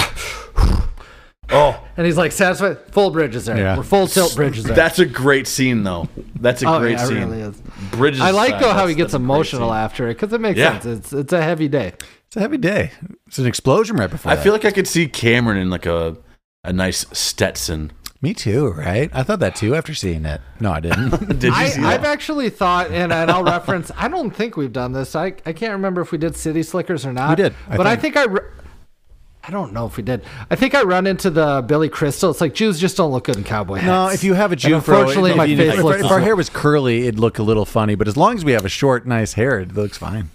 oh, and he's like satisfied. Full Bridges there. Yeah. We're full tilt Bridges there. That's a great scene, though. That's a oh, great yeah, scene. It really is. Bridges. I like side, though how he gets emotional scene. after it because it makes Yeah. sense. It's it's a heavy day. It's a heavy day. It's an explosion right before I that. feel like I could see Cameron in like a a nice Stetson. Me too, right? I thought that too after seeing it. No, I didn't. Did you I, see that? I've actually thought, and, and I'll reference, I don't think we've done this. I, I can't remember if we did City Slickers or not. We did. I but think. I think I, re- I don't know if we did. I think I run into the Billy Crystal. It's like Jews just don't look good in cowboy hats. No, if you have a And Jew fro, unfortunately, if, my you- face if, looks if our hair was curly, it'd look a little funny. But as long as we have a short, nice hair, it looks fine.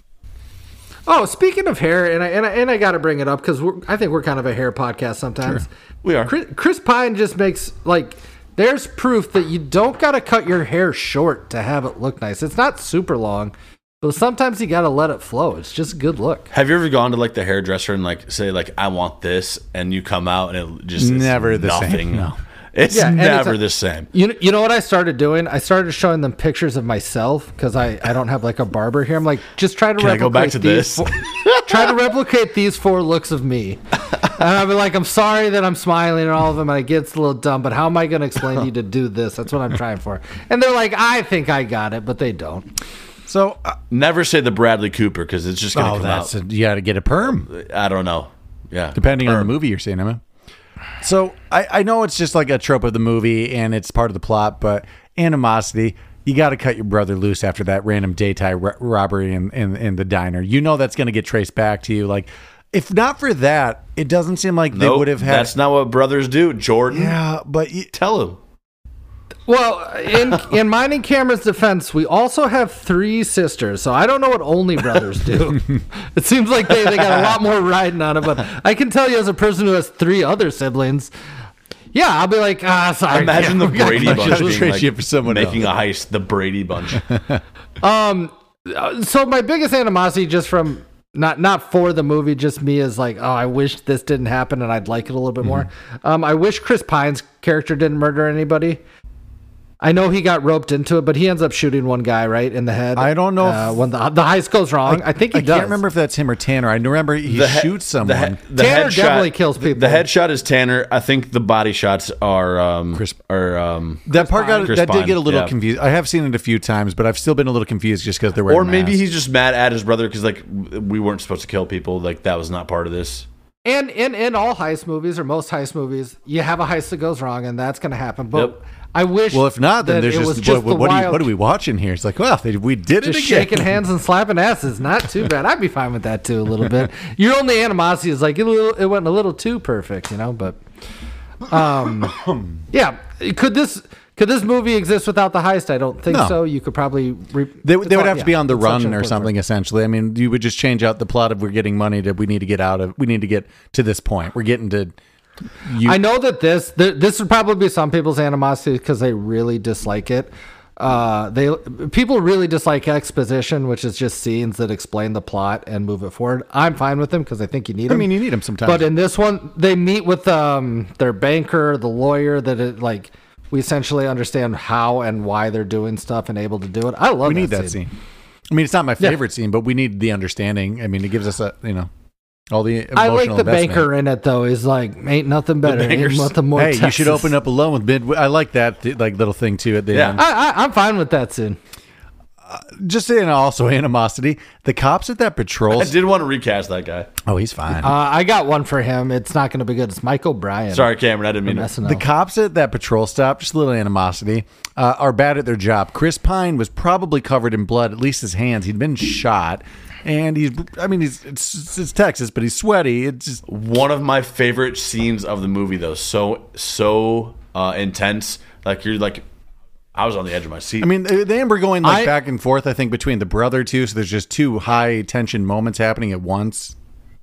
Oh, speaking of hair, and I and I, and I got to bring it up because I think we're kind of a hair podcast sometimes. Sure. We are. Chris, Chris Pine just makes like there's proof that you don't got to cut your hair short to have it look nice. It's not super long, but sometimes you got to let it flow. It's just a good look. Have you ever gone to like the hairdresser and like say like I want this, and you come out and it just Never it's the nothing. same. No. It's Yeah, never anytime- the same. You know, you know what I started doing? I started showing them pictures of myself because I, I don't have like a barber here. I'm like, just try to Can I replicate go back to these this? Four, try to replicate these four looks of me. And I'll be like, I'm sorry that I'm smiling and all of them, and I get it's a little dumb, but how am I going to explain to you to do this? That's what I'm trying for. And they're like, I think I got it, but they don't. So, uh, Never say the Bradley Cooper because it's just gonna oh, come that's out. a, you got to get a perm, I don't know. Yeah, depending on Or- the movie you're seeing, Emma. So I, I know it's just like a trope of the movie and it's part of the plot, but animosity, you got to cut your brother loose after that random daytime ro- robbery in, in, in the diner. You know that's going to get traced back to you. Like, if not for that, it doesn't seem like they Nope, would have had. That's not what brothers do, Jordan. Yeah, but you, Tell him. Well, in in mine and Cameron's defense, we also have three sisters, so I don't know what only brothers do. It seems like they, they got a lot more riding on it, but I can tell you as a person who has three other siblings, yeah, I'll be like, ah, sorry. Imagine yeah, the we got Brady bunch Bunch of- I'll being trade like you for someone making a heist. The Brady Bunch. Um, uh, so my biggest animosity just from not not for the movie, just me is like, oh, I wish this didn't happen and I'd like it a little bit more. Um, I wish Chris Pine's character didn't murder anybody. I know he got roped into it, but he ends up shooting one guy right in the head. I don't know uh, if- when the the heist goes wrong. I, think he I does. can't remember if that's him or Tanner. I remember he The he- shoots someone. The, he- the Tanner headshot- definitely kills the- people. The headshot is Tanner. I think the body shots are um, Chris- Or um, that part got Chris that did Pine, get a little yeah. confused. I have seen it a few times, but I've still been a little confused just because they're wearing Or maybe masks. he's just mad at his brother because like we weren't supposed to kill people. Like that was not part of this. And in, in all heist movies, or most heist movies, you have a heist that goes wrong, and that's going to happen. But Yep. I wish. Well, if not, then that there's it just, was just what, the what, are you, wild- what are we watching here? It's like, well, they, we did it Just again. shaking hands and slapping asses, not too bad. I'd be fine with that too, a little bit. Your only animosity is like it, it went a little too perfect, you know. But, um, yeah, could this Could this movie exist without the heist? I don't think No. so. You could probably re- They, they would have yeah, to be on the it's such run an or important something, essentially. I mean, you would just change out the plot of we're getting money to we need to get out of, we need to get to this point. We're getting to. You, I know that this th- this would probably be some people's animosity because they really dislike it. Uh, they people really dislike exposition, which is just scenes that explain the plot and move it forward. I'm fine with them because I think you need I them. mean, you need them sometimes. But in this one, they meet with um their banker, the lawyer. That it like we essentially understand how and why they're doing stuff and able to do it. I love. we that need that scene. scene. I mean, it's not my Yeah. favorite scene, but we need the understanding. I mean, it gives us a, you know, all the emotional I like the investment. banker in it though. He's like, ain't nothing better. Ain't banker's- nothing more. Hey, you should Texas." open up alone with mid. I like that th- like little thing too at the Yeah. end. I, I, I'm fine with that scene. Just saying, also animosity. The cops at that patrol. I did want to recast that guy. Oh, he's fine. Uh, I got one for him. It's not going to be good. It's Michael Bryan. Sorry, Cameron. I didn't mean from to. S N L. The cops at that patrol stop, just a little animosity, uh, are bad at their job. Chris Pine was probably covered in blood, at least his hands. He'd been shot, and he's, I mean, he's it's, it's Texas, but he's sweaty. It's just, One of my favorite scenes of the movie, though, so so uh, intense. Like you're like, I was on the edge of my seat. I mean, they they were going like I- back and forth, I think, between the brother too. So there's just two high tension moments happening at once.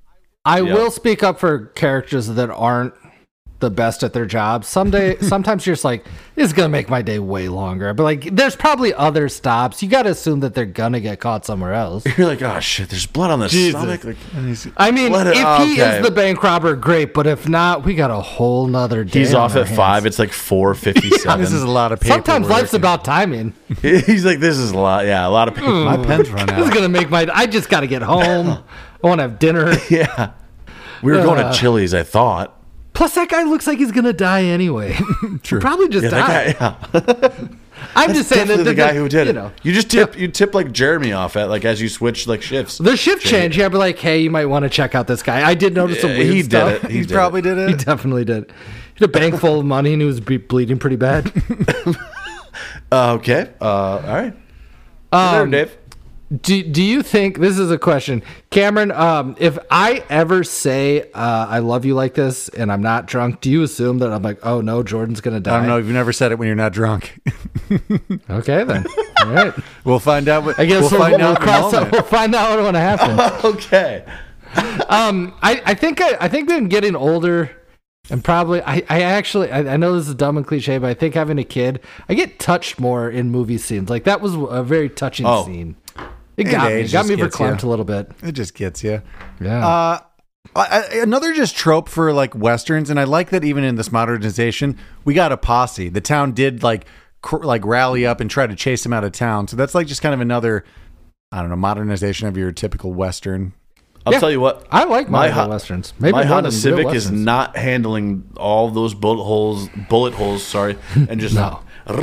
I Yeah. will speak up for characters that aren't the best at their job. Someday, sometimes you're just like, this is gonna make my day way longer. But like, there's probably other stops. You got to assume that they're gonna get caught somewhere else. you're like, oh shit, there's blood on the stomach. Like, I mean, Let it- if he okay. is the bank robber, great. But if not, we got a whole nother day. he's on off our at hands. five. It's like four fifty-seven. This is a lot of paper. Sometimes life's about timing. He's like, this is a lot. Yeah, a lot of people. My pen's run This is out. gonna make my. I just got to get home. I want to have dinner. Yeah, we were going Uh, to Chili's. I thought. Plus, that guy looks like he's gonna die anyway. True. Probably just Yeah, die. that guy. Yeah, I'm just saying that definitely the guy who did you it. know, You just tip. You tip like Jeremy off at like as you switch like shifts. the shift change. Yeah, but like, hey, you might want to check out this guy. I did notice some Yeah, weird he stuff. did it. He, He did probably it. did He it. definitely did. He had a bank full of money and he was ble- bleeding pretty bad. Uh, okay. Uh, all right. Um, there, Dave. do Do you think this is a question, Cameron? Um, if I ever say uh, I love you like this and I'm not drunk, do you assume that I'm like, oh no, Jordan's gonna die? I don't know. You've never said it when you're not drunk. Okay then. All right. We'll find out. What, I guess we'll, we'll, find we'll out. in a cross out, moment. we'll find out when it happens. Okay. Um, I, I think I, I think I'm getting older, and probably I, I actually I, I know this is dumb and cliche, but I think having a kid, I get touched more in movie scenes. Like that was a very touching Oh. scene. It And got me, age it got just me gets verklempt you. a little bit. It just gets you. Yeah. Uh, I, I- another just trope for like westerns, and I like that even in this modernization, we got a posse. The town did like cr- like rally up and try to chase him out of town. So that's like just kind of another, I don't know, modernization of your typical western. I'll Yeah. tell you what. I like my Ho- westerns. Maybe my more Honda than real Civic is westerns. not handling all those bullet holes. Bullet holes. Sorry, and just No.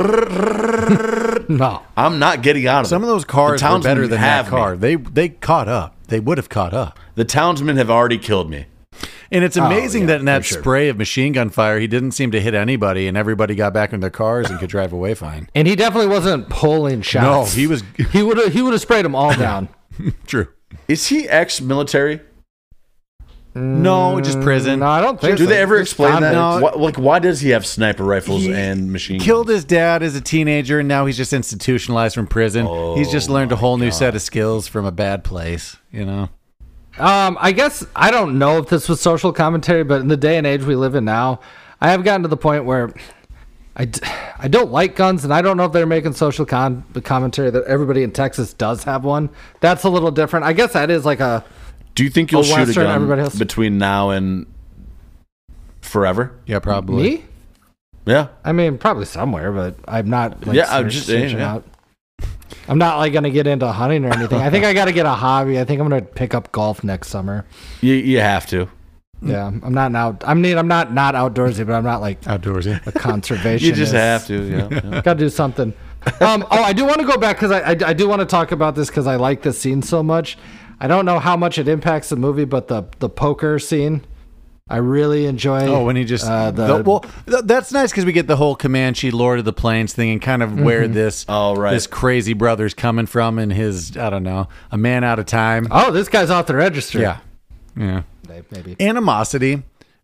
No. I'm not getting out of Some it. of those cars The were townsmen better than have that me. car. They they caught up. They would have caught up. The townsmen have already killed me. And it's amazing yeah, that in that for sure. spray of machine gun fire, he didn't seem to hit anybody, and everybody got back in their cars and could drive away fine. And he definitely wasn't pulling shots. No, he was He would have. He would have sprayed them all down. true. Is he ex-military? No, just prison. No, I don't think. Do so. they ever Just explain that? No. Why, like, why does he have sniper rifles He and machine guns? Killed his dad as a teenager, and now he's just institutionalized from prison. he's just learned a whole new set of skills from a bad place. You know. Um, I guess I don't know if this was social commentary, but in the day and age we live in now, I have gotten to the point where I, d- I don't like guns, and I don't know if they're making social con- commentary that everybody in Texas does have one. That's a little different. I guess that is like a Do you think you'll A shoot a Western, everybody gun else- between now and forever? Yeah, probably. me. Yeah. I mean, probably somewhere, but I'm not. Like, Yeah, I'm search- just saying, searching yeah. out. I'm not like gonna get into hunting or anything. I think I got to get a hobby. I think I'm gonna pick up golf next summer. You, you have to. Yeah, I'm not out. I mean, I'm not not outdoorsy, but I'm not like Outdoorsy. a conservationist. You just have to. Yeah. yeah. Got to do something. Um, oh, I do want to go back because I, I I do want to talk about this because I like this scene so much. I don't know how much it impacts the movie, but the the poker scene, I really enjoy. Oh, when he just uh, the, the- well, th- that's nice because we get the whole Comanche Lord of the Plains thing and kind of where this Oh, right. this crazy brother's coming from and his I don't know a man out of time. oh, this guy's off the register. Yeah, yeah. maybe. Animosity.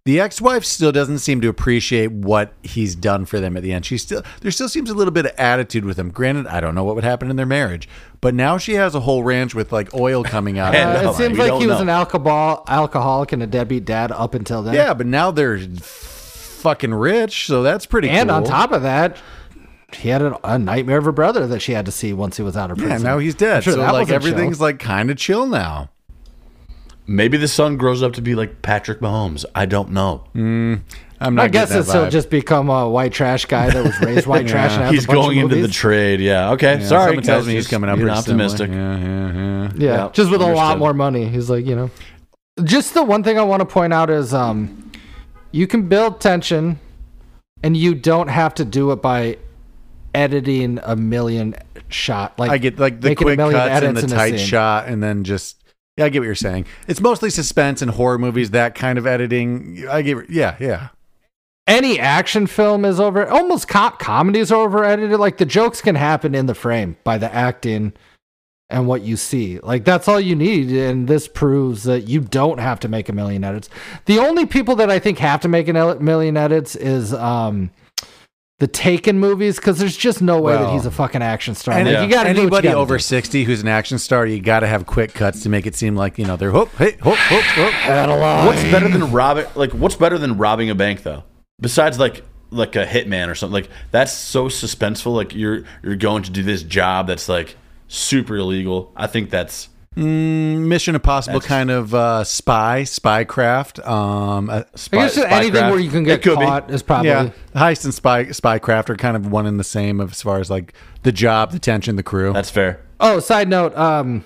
The ex-wife still doesn't seem to appreciate what he's done for them at the end. She still there still seems a little bit of attitude with him. Granted, I don't know what would happen in their marriage, but now she has a whole ranch with like oil coming out. Yeah, of Uh, it. it seems we like don't he was know. an alcohol alcoholic and a deadbeat dad up until then. Yeah, but now they're fucking rich, so that's pretty And cool. on top of that, he had a, a nightmare of a brother that she had to see once he was out of yeah, prison. now he's dead. I'm sure so that like wasn't everything's chill. like kind of chill now. Maybe the son grows up to be like Patrick Mahomes. I don't know. I'm not. I guess getting it's that he'll vibe. just become a white trash guy that was raised white trash and has He's a bunch going of into the movies. trade. Yeah. Okay. Yeah, Sorry. someone tells guys, me he's just coming up being pretty optimistic. similar. Yeah, yeah, yeah. Yeah, Yeah, just with a lot understood. more money. He's like, you know. Just the one thing I want to point out is um, you can build tension, and you don't have to do it by editing a million shot. Like I get like the making a quick million cuts and edits the in a tight scene. shot, and then just yeah, I get what you're saying. It's mostly suspense and horror movies, that kind of editing. I get yeah, yeah. Any action film is over. Almost cop comedies are over edited. Like the jokes can happen in the frame by the acting and what you see. Like that's all you need, and this proves that you don't have to make a million edits. The only people that I think have to make a el- million edits is um, the Taken movies, because there's just no way Well, that he's a fucking action star. And Like, yeah. you gotta do what you anybody gotta over do. sixty who's an action star, you got to have quick cuts to make it seem like you know they're whoop, hey, whoop, whoop, whoop. What's better than robbing? Like, what's better than robbing a bank though? Besides, like, like a hitman or something. Like that's so suspenseful. Like you're you're going to do this job that's like super illegal. I think that's Mission Impossible That's- kind of uh, spy, spycraft. Um, uh, spy, I guess just anything spycraft. where you can It get could be. caught is probably. yeah, heist and spy spycraft are kind of one and the same as far as like the job, the tension, the crew. That's fair. Oh, side note. Um,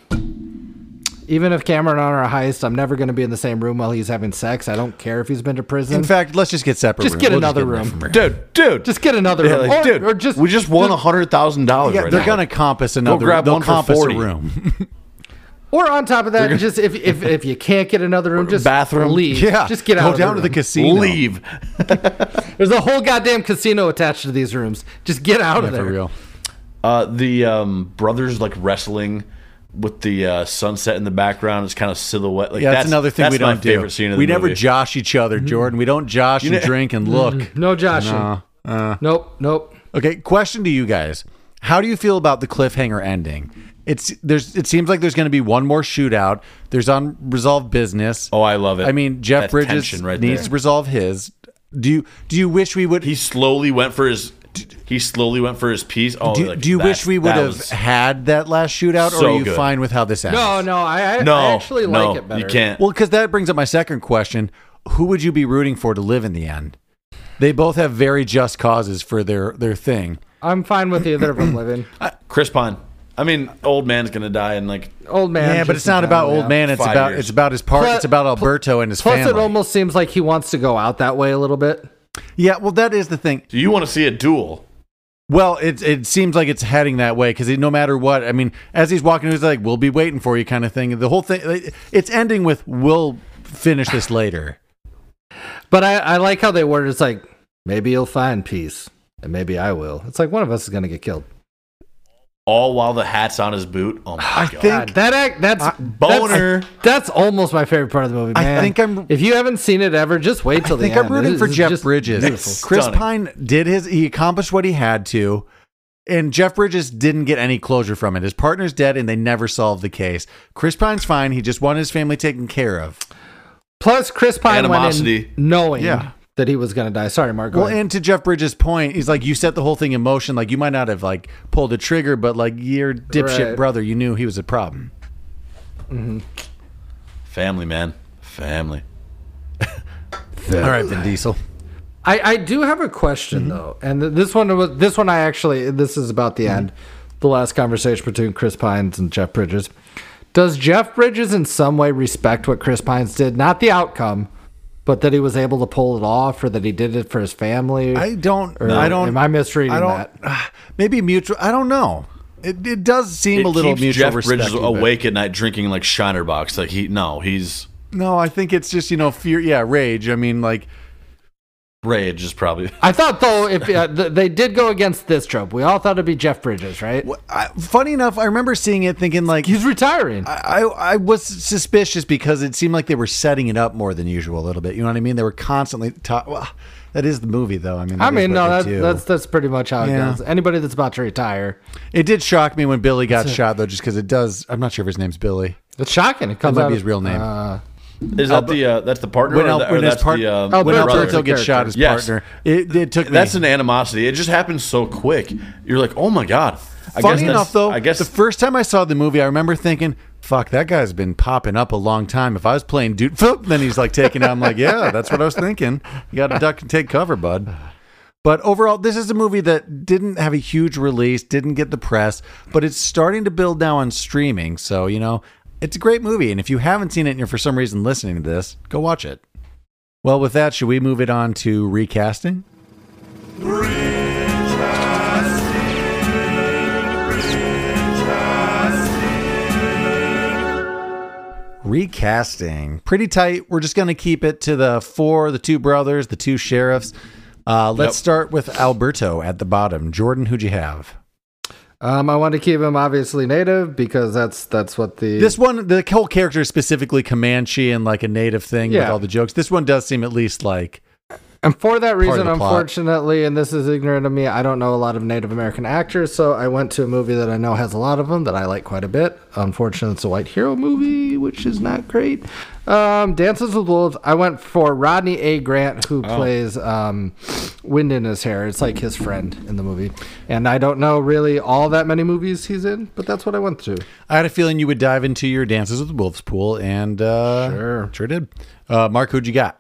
even if Cameron and I are a heist, I'm never going to be in the same room while he's having sex. I don't care if he's been to prison. In fact, let's just get separate. Just rooms. get We'll another get a room. different Dude, dude, just get another yeah, room. like, or, dude, or just we just won a hundred thousand dollars Yeah, right they're now. gonna compass another. grab they'll one for compass forty. a room. Or on top of that, just if, if if you can't get another room, just Bathroom. leave. yeah, just get Go out. of down the to the room. casino. Leave. There's a whole goddamn casino attached to these rooms. Just get out Yeah, of there. for real. Uh, the um, brothers like wrestling with the uh, sunset in the background. It's kind of silhouette. Like Yeah, that's, that's another thing that's we my don't do. favorite scene of the we never movie. josh each other, Jordan. We don't josh and know- drink and look. No joshing. Uh, uh. Nope. Nope. Okay, question to you guys: how do you feel about the cliffhanger ending? It's there's. It seems like there's going to be one more shootout. There's unresolved business. Oh, I love it. I mean, Jeff That's Bridges tension right needs there. to resolve his. Do you do you wish we would? He slowly went for his. He slowly went for his piece. Oh, do, like, do you that- wish we would that have was- had that last shootout, or so are you good. fine with how this ends? No, no. I I, No, I actually no, like it better. you can't. Well, because that brings up my second question: who would you be rooting for to live in the end? They both have very just causes for their their thing. I'm fine with either of them living. Chris Pine. I mean, old man's gonna die in like. Old man. yeah, but just it's not in about town, old yeah. man. It's Five about years. it's about his part. Plus- it's about Alberto and his Plus, family. it almost seems like he wants to go out that way a little bit. yeah, well, that is the thing. Do you want to see a duel? Well, it it seems like it's heading that way because no matter what, I mean, as he's walking, he's like, "We'll be waiting for you," kind of thing. The whole thing, it's ending with, "We'll finish this later." But I, I like how they worded it. It's like, maybe you'll find peace, and maybe I will. It's like one of us is going to get killed. All while the hat's on his boot. Oh my I god. think God, that act, that's, Boner. that's that's almost my favorite part of the movie. I Man. think I'm- If you haven't seen it ever, just wait till I think the I'm end. rooting It for is Jeff just Bridges. beautiful. Chris Stunning. Pine did his, he accomplished what he had to, and Jeff Bridges didn't get any closure from it. His partner's dead, and they never solved the case. Chris Pine's fine. He just wanted his family taken care of. Plus, Chris Pine went Animosity. in knowing Yeah. that he was going to die. Sorry, Mark. Go Well, ahead. and to Jeff Bridges' point, he's like, you set the whole thing in motion. Like, you might not have like pulled a trigger, but like your dipshit Right. brother, you knew he was a problem. Family, man. Family. All right, Vin Diesel. I, I do have a question though, and th- this one was this one I actually this is about the end, the last conversation between Chris Pines and Jeff Bridges. Does Jeff Bridges in some way respect what Chris Pines did? Not the outcome, but that he was able to pull it off, or that he did it for his family. I don't. Or I don't. Am I misreading I don't. that? Maybe mutual. I don't know. It, it does seem It a little keeps mutual Jeff respect. Bridges awake at night drinking like Shiner Box. Like he no, he's No, I think it's just you know fear. Yeah, rage. I mean, like Rage is probably. I thought though, if uh, th- they did go against this trope, we all thought it'd be Jeff Bridges, right? I, funny enough, I remember seeing it thinking like He's retiring. I, I I was suspicious because it seemed like they were setting it up more than usual a little bit. You know what I mean? They were constantly ta- well, that is the movie though. I mean, I that is mean, what no, they that, do. that's that's pretty much how it Yeah. goes. Anybody that's about to retire, It did shock me when Billy got shot though, just because it does. I'm not sure if his name's Billy. it's shocking. It comes might out be of- his real name. Uh, Is that the uh, that's the partner? When, or El, that, or when his that's part, the, uh, Oh, when Alberto Alberto is the gets shot, his Yes. partner, it, it took me. That's an animosity. It just happens so quick. You're like, oh my god. I Funny guess enough, that's- though, I guess the first time I saw the movie, I remember thinking, "Fuck, that guy's been popping up a long time." If I was playing dude, then he's like taking out. I'm like, "Yeah, that's what I was thinking. You got to duck and take cover, bud." But overall, this is a movie that didn't have a huge release, didn't get the press, but it's starting to build now on streaming. So you know, it's a great movie, and if you haven't seen it and you're for some reason listening to this, go watch it. Well, with that, should we move it on to recasting? Recasting. Pretty tight. We're just going to keep it to the four, the two brothers, the two sheriffs. Uh, let's Yep. start with Alberto at the bottom. Jordan, who'd you have? um, I want to keep him obviously native because that's that's what the This one, the whole character is specifically Comanche and like a native thing with Yeah. all the jokes. This one does seem at least like, And for that reason, the plot. unfortunately, and this is ignorant of me, I don't know a lot of Native American actors, so I went to a movie that I know has a lot of them that I like quite a bit. Unfortunately, it's a white hero movie, which is not great. Um, Dances with Wolves. I went for Rodney A. Grant, who plays um, Wind in His Hair. It's like his friend in the movie. And I don't know really all that many movies he's in, but that's what I went to. I had a feeling you would dive into your Dances with the Wolves pool, and uh, Sure. sure did. Uh, Mark, who'd you got?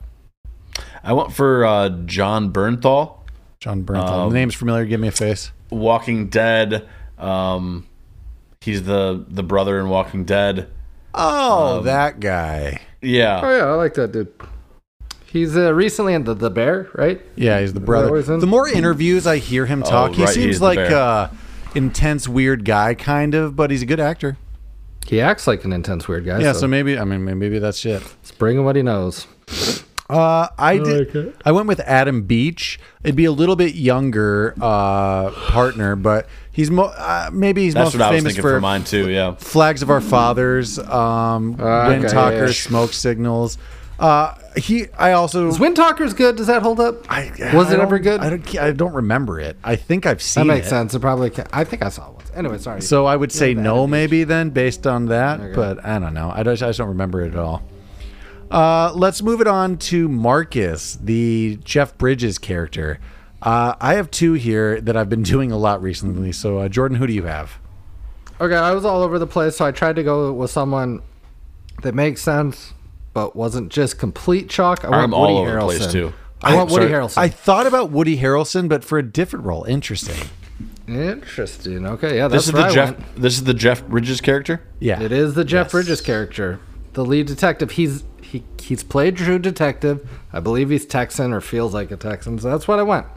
I went for uh, John Bernthal, John Bernthal. Um, the name's familiar. Give me a face. Walking Dead. Um, he's the the brother in Walking Dead. Oh, um, that guy. Yeah. Oh, yeah, I like that dude. He's uh, recently in the, the Bear, right? Yeah, he's the that brother. what he's in? The more interviews I hear him talk, Oh, he right, seems he's the like bear. uh intense, weird guy, kind of, but he's a good actor. He acts like an intense weird guy. Yeah, so so maybe I mean maybe that's it. let's bring him what he knows. Uh, I did. like it. I went with Adam Beach. It'd be a little bit younger uh, partner, but he's mo- uh, maybe he's That's most what I was famous thinking for, for mine too. Yeah. Flags of Our Fathers, um, okay, Wind Talkers, yeah. Smoke Signals. Uh, he. I also. Is Wind Talkers good? Does that hold up? I, Was I it ever don't- good? I don't. I don't remember it. I think I've That seen makes it. sense. It probably can. I think I saw it once. Anyway, sorry. So I would say bad no, at maybe then, based on that. Okay. But I don't know. I, don't, I just don't remember it at all. Uh, let's move it on to Marcus, the Jeff Bridges character. Uh, I have two here that I've been doing a lot recently. So, uh, Jordan, who do you have? Okay, I was all over the place, so I tried to go with someone that makes sense, but wasn't just complete chalk. I want I'm Woody all over the Harrelson. place too. I want Woody sorry, Harrelson. I thought about Woody Harrelson, but for a different role. Interesting. Interesting. Okay, yeah, that's This is where the I Jeff. went. This is the Jeff Bridges character. Yeah. It is the Jeff Yes. Bridges character, the lead detective. He's he he's played True Detective. I believe he's Texan or feels like a Texan. So that's what I went.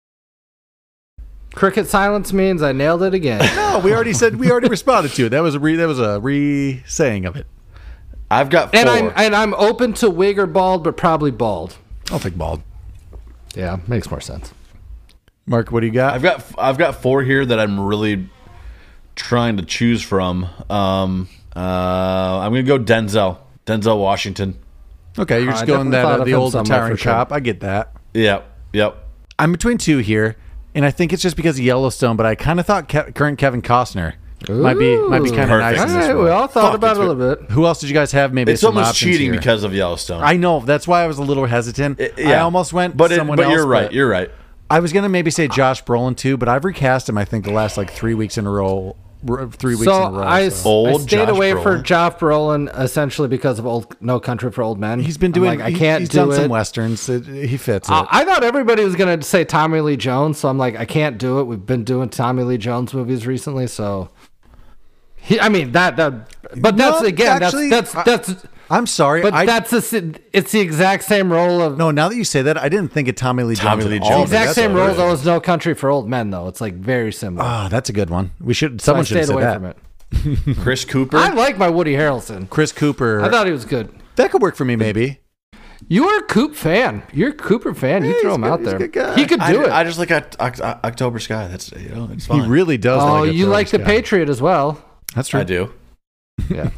Cricket silence means I nailed it again. No, we already said we already responded to it. That was a re that was a re saying of it. I've got four. And I'm and I'm open to wig or bald, but probably bald. I'll take bald. Yeah, makes more sense. Mark, what do you got? I've got I've got four here that I'm really trying to choose from. Um, uh, I'm gonna go Denzel. Denzel Washington. Okay, you're I just going definitely that thought uh, of the him old somewhere retiring for sure. cop. I get that. Yep. Yep. I'm between two here, and I think it's just because of Yellowstone. But I kind of thought Ke- current Kevin Costner might be might be Ooh. kind of nice. Perfect. In All this right, role. we all thought Fuck, about it's it a little bit. Who else did you guys have? Maybe It's some almost options cheating here? because of Yellowstone. I know that's why I was a little hesitant. I- I yeah. almost went, but it- someone but else. you're right. but You're right. I was gonna maybe say Josh Brolin too, but I've recast him. I think the last like three weeks in a row, r- three weeks So in a row. I, so. I Old stayed Josh away for Brolin. Josh Brolin essentially because of old No Country for Old Men. He's been I'm doing. like, I he- can't he's do done it. some westerns. It, he fits it. Uh, I thought everybody was gonna say Tommy Lee Jones, so I'm like, I can't do it. We've been doing Tommy Lee Jones movies recently, so he, I mean that that. But that's No, again, actually, that's I- that's that's. I'm sorry. But I, that's a, si- it's the exact same role of no. Now that you say that, I didn't think of Tommy Lee Tommy Jones. Lee at Jones. all, but exact that's same all role right. though as No Country for Old Men, though. It's like very similar. Ah, that's a good one. We should. So I Someone should have stayed said away that. from it. Chris Cooper. I like my Woody Harrelson. Chris Cooper. I thought he was good. that could work for me, maybe. You are a Coop fan. You're a Cooper fan. You Yeah, throw he's him good- out he's a there. good guy. He could do I, it. I just like Oct- Oct- October Sky. That's you know, it's fine. He really does. oh, like you October like the Sky. Patriot as well. That's true. I do. Yeah.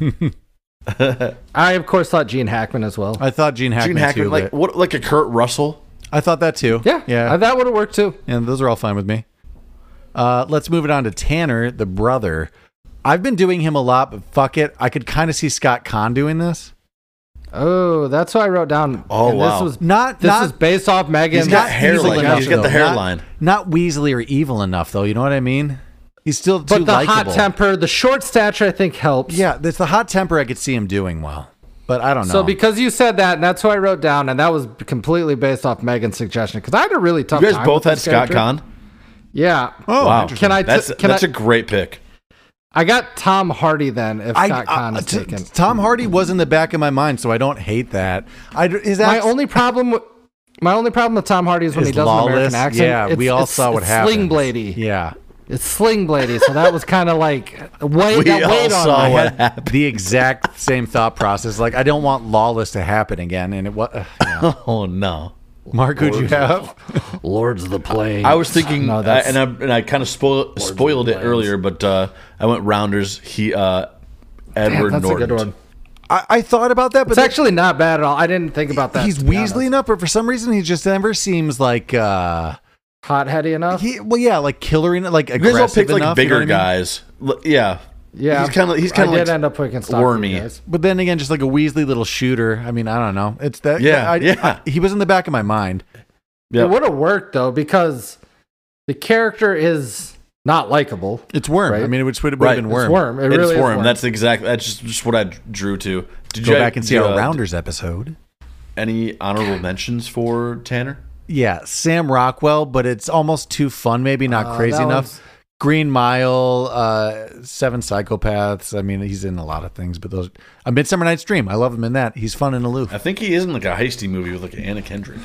I of course thought Gene Hackman as well. I thought Gene Hackman, Gene Hackman, too. like but what, like a Kurt Russell. I thought that too. Yeah, yeah. uh, that would have worked too. And those are all fine with me. Uh, let's move it on to Tanner, the brother. I've been doing him a lot, but fuck it. I could kind of see Scott Conn doing this. Oh, that's what I wrote down. Oh, and wow. This was Not this not, is based off Megan. He's got not hairline. evil Yeah, enough, he's got the though. hairline. Not, not Weasley or evil enough, though. You know what I mean? He's still too but the likable. hot temper, the short stature, I think helps. Yeah, it's the hot temper I could see him doing well. But I don't know. So because you said that, and that's what I wrote down, and that was completely based off Megan's suggestion. Because I had a really tough. You guys time both with had this Scott character. Conn. Yeah. Oh, Wow. interesting. Can I? T- That's can that's I, a great pick. I got Tom Hardy then. If I, Scott Conn uh, is t- taken. Tom Hardy was in the back of my mind, so I don't hate that. I his My act- only problem. With, my only problem with Tom Hardy is when is he does lawless. an American accent. Yeah, it's, we all it's, saw what it's happened. Sling Blady. Yeah. It's Sling Blady. So that was kind of like wait. We that all weighed on saw me. what I had the exact same thought process. Like, I don't want lawless to happen again. And it was. Uh, yeah. Oh no. Mark, who'd you have? Lords of the Plains. I was thinking, No, uh, that's- and I and I kind of spoil, spoiled it Plains. earlier, but uh, I went Rounders. He uh, Edward That's Norton. a good one. I, I thought about that, but It's actually not bad at all. I didn't think about that. he's to be Weasley honest. enough, but for some reason he just never seems like. uh hot-heady enough. he Well, yeah, like killer enough, like You guys all aggressive picked like enough. bigger you know what I mean? guys. L- Yeah. yeah, He's kind of he's kind I of did like end up picking stock wormy. guys. But then again, just like a Weasley little shooter. I mean, I don't know. It's that. Yeah, I, yeah. I- he was in the back of my mind. Yep. It would have worked though because the character is not likable. It's Worm. Right. I mean, it would, would have Right. been It's Worm. It's Worm. It It's really Worm. is Worm. That's exactly that's just, just what I drew to. Did Go you back and see uh, our Rounders episode. Any honorable mentions for Tanner? Yeah, Sam Rockwell, but it's almost too fun. Maybe not Uh, crazy that enough. one's- Green Mile, uh, Seven Psychopaths. I mean, he's in a lot of things, but those. A Midsummer Night's Dream. I love him in that. He's fun and aloof. I think he is in like a heisty movie with like Anna Kendrick.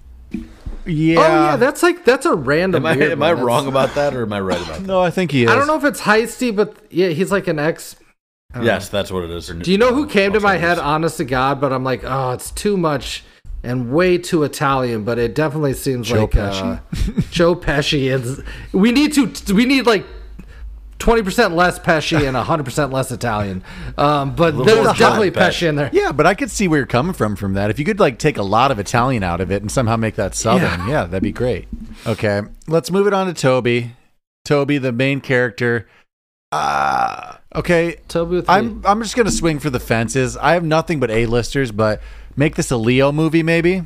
Yeah. Oh yeah, that's like that's a random. Am I weird am I one. wrong That's- about that or am I right about that? No, I think he is. I don't know if it's heisty, but yeah, he's like an ex. I don't Yes, that's what it is. Do you know who came to my head, honest to God? But I'm like, oh, it's too much and way too Italian. But it definitely seems Joe like uh, Joe Pesci is. We need to. We need like twenty percent less Pesci and one hundred percent less Italian. Um, but little there's more definitely John Pesci in there. Yeah, but I could see where you're coming from from that. If you could like take a lot of Italian out of it and somehow make that Southern, yeah, Yeah. that'd be great. Okay, let's move it on to Toby. Toby, the main character. Uh, okay, Toby with I'm I'm just gonna swing for the fences. I have nothing but A-listers, but make this a Leo movie, maybe.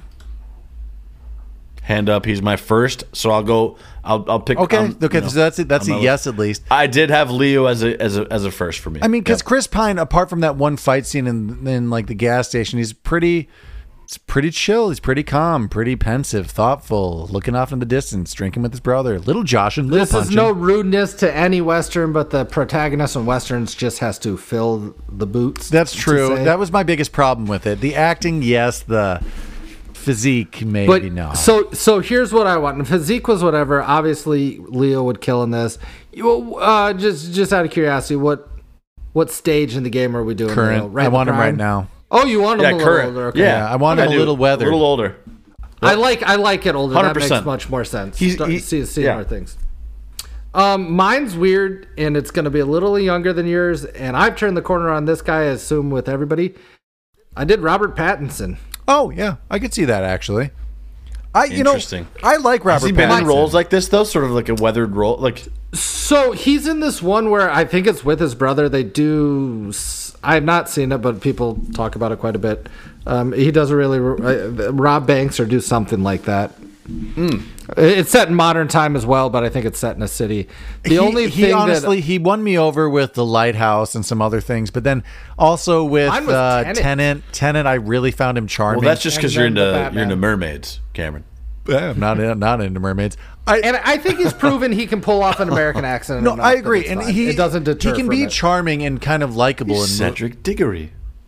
Hand up, he's my first, so I'll go. I'll I'll pick. Okay, um, okay, you know, so that's it. That's on a my yes at least. I did have Leo as a as a as a first for me. I mean, because Yep. Chris Pine, apart from that one fight scene in in like the gas station, he's pretty. It's pretty chill. He's pretty calm, pretty pensive, thoughtful, looking off in the distance, drinking with his brother. Little Josh and little This is punching. no rudeness to any Western, but the protagonist in Westerns just has to fill the boots. That's to true. say. That was my biggest problem with it. The acting, yes. The physique, maybe But no. so so here's what I want. Physique was whatever. Obviously, Leo would kill in this. You, uh, just just out of curiosity, what what stage in the game are we doing? Leo? Current. Right I in the want him right prime? now. Oh, you want him yeah, a little current. older? Okay. Yeah, Yeah, I want him I a do. little weathered. a little older. I like I like it older. That one hundred percent. makes much more sense. He's- Start- he- see see yeah. more things. Um, mine's weird, and it's going to be a little younger than yours. And I've turned the corner on this guy, I assume, with everybody. I did Robert Pattinson. Oh yeah, I could see that actually. I you know Interesting. I like Has Robert he been in Pattinson. roles like this though? Sort of like a weathered role, like So he's in this one where I think it's with his brother. They do. s- I have not seen it, but people talk about it quite a bit. Um, he does a really uh, rob banks or do something like that. Hmm. It's set in modern time as well, but I think it's set in a city. The he, only he thing honestly he won me over with The Lighthouse and some other things, but then also with Mine was uh, Tenet. Tenet. Tenet, I really found him charming. well, that's just because And you're then the into Batman. you're into mermaids, Cameron. Yeah, I'm not in- not into mermaids. I, that, and I think he's proven he can pull off an American accent. no, enough I that agree, it's and fine. he it doesn't deter. He can from be it. charming and kind of likable. And Cedric Diggory.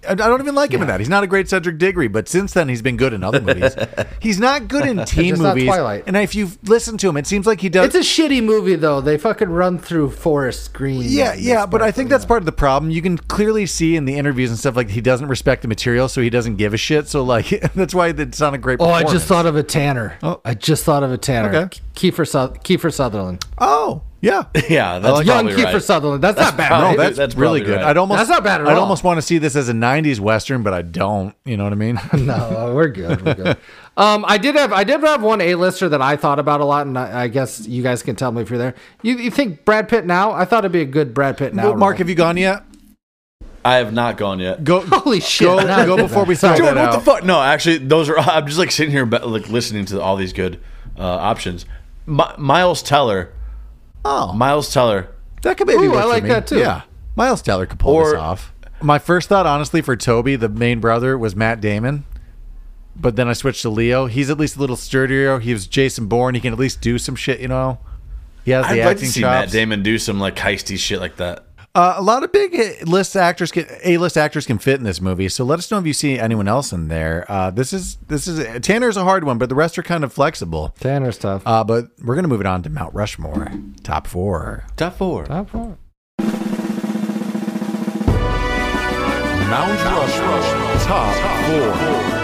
I don't even like him in that. He's not a great Cedric Diggory, but since then he's been good in other movies. He's not good in teen Just not movies. Twilight. And if you've listened to him, it seems like he does. It's a shitty movie though. They fucking run through forest green. Yeah, yeah, but I think that's part of the problem. You can clearly see in the interviews and stuff like he doesn't respect the material, so he doesn't give a shit. So like that's why it's not a great. Oh, I performance. just thought of a Tanner. Oh. I just thought of a Tanner. Okay. Kiefer, Su- Kiefer Sutherland. Oh, yeah. Yeah, that's Young probably Kiefer right. Sutherland. That's, not bad. probably- No, right? that's, that's really probably good. right. I'd almost That's not bad at I'd all. almost want to see this as a nineties western, but I don't. You know what I mean? No, we're good. We're good. Um, I did have I did have one A-lister that I thought about a lot, and I, I guess you guys can tell me if you're there. You, you think Brad Pitt now? I thought it'd be a good Brad Pitt now. Well, Mark, role. have you gone yet? I have not gone yet. Go. Holy shit! Go, Now I go feel before bad. we throw Sorry. that Jordan, what out. the fuck? No, actually, those are. I'm just like sitting here, but, like listening to all these good uh, options. Mi- Miles Teller. Oh, Miles Teller. that could maybe Ooh, work I for like me. that too. Yeah, Miles Teller could pull Or- this off. My first thought, honestly, for Toby, the main brother, was Matt Damon. But then I switched to Leo. He's at least a little sturdier. He was Jason Bourne. He can at least do some shit, you know. He has the I'd acting like to see Matt chops. Damon do some like heisty shit like that. Uh, a lot of big hit list actors, can, A-list actors can fit in this movie. So let us know if you see anyone else in there. Uh, this is this is Tanner's a hard one, but the rest are kind of flexible. Tanner stuff. Uh, but we're gonna move it on to Mount Rushmore, top four. Top four. Top four. Mount Rushmore, top four.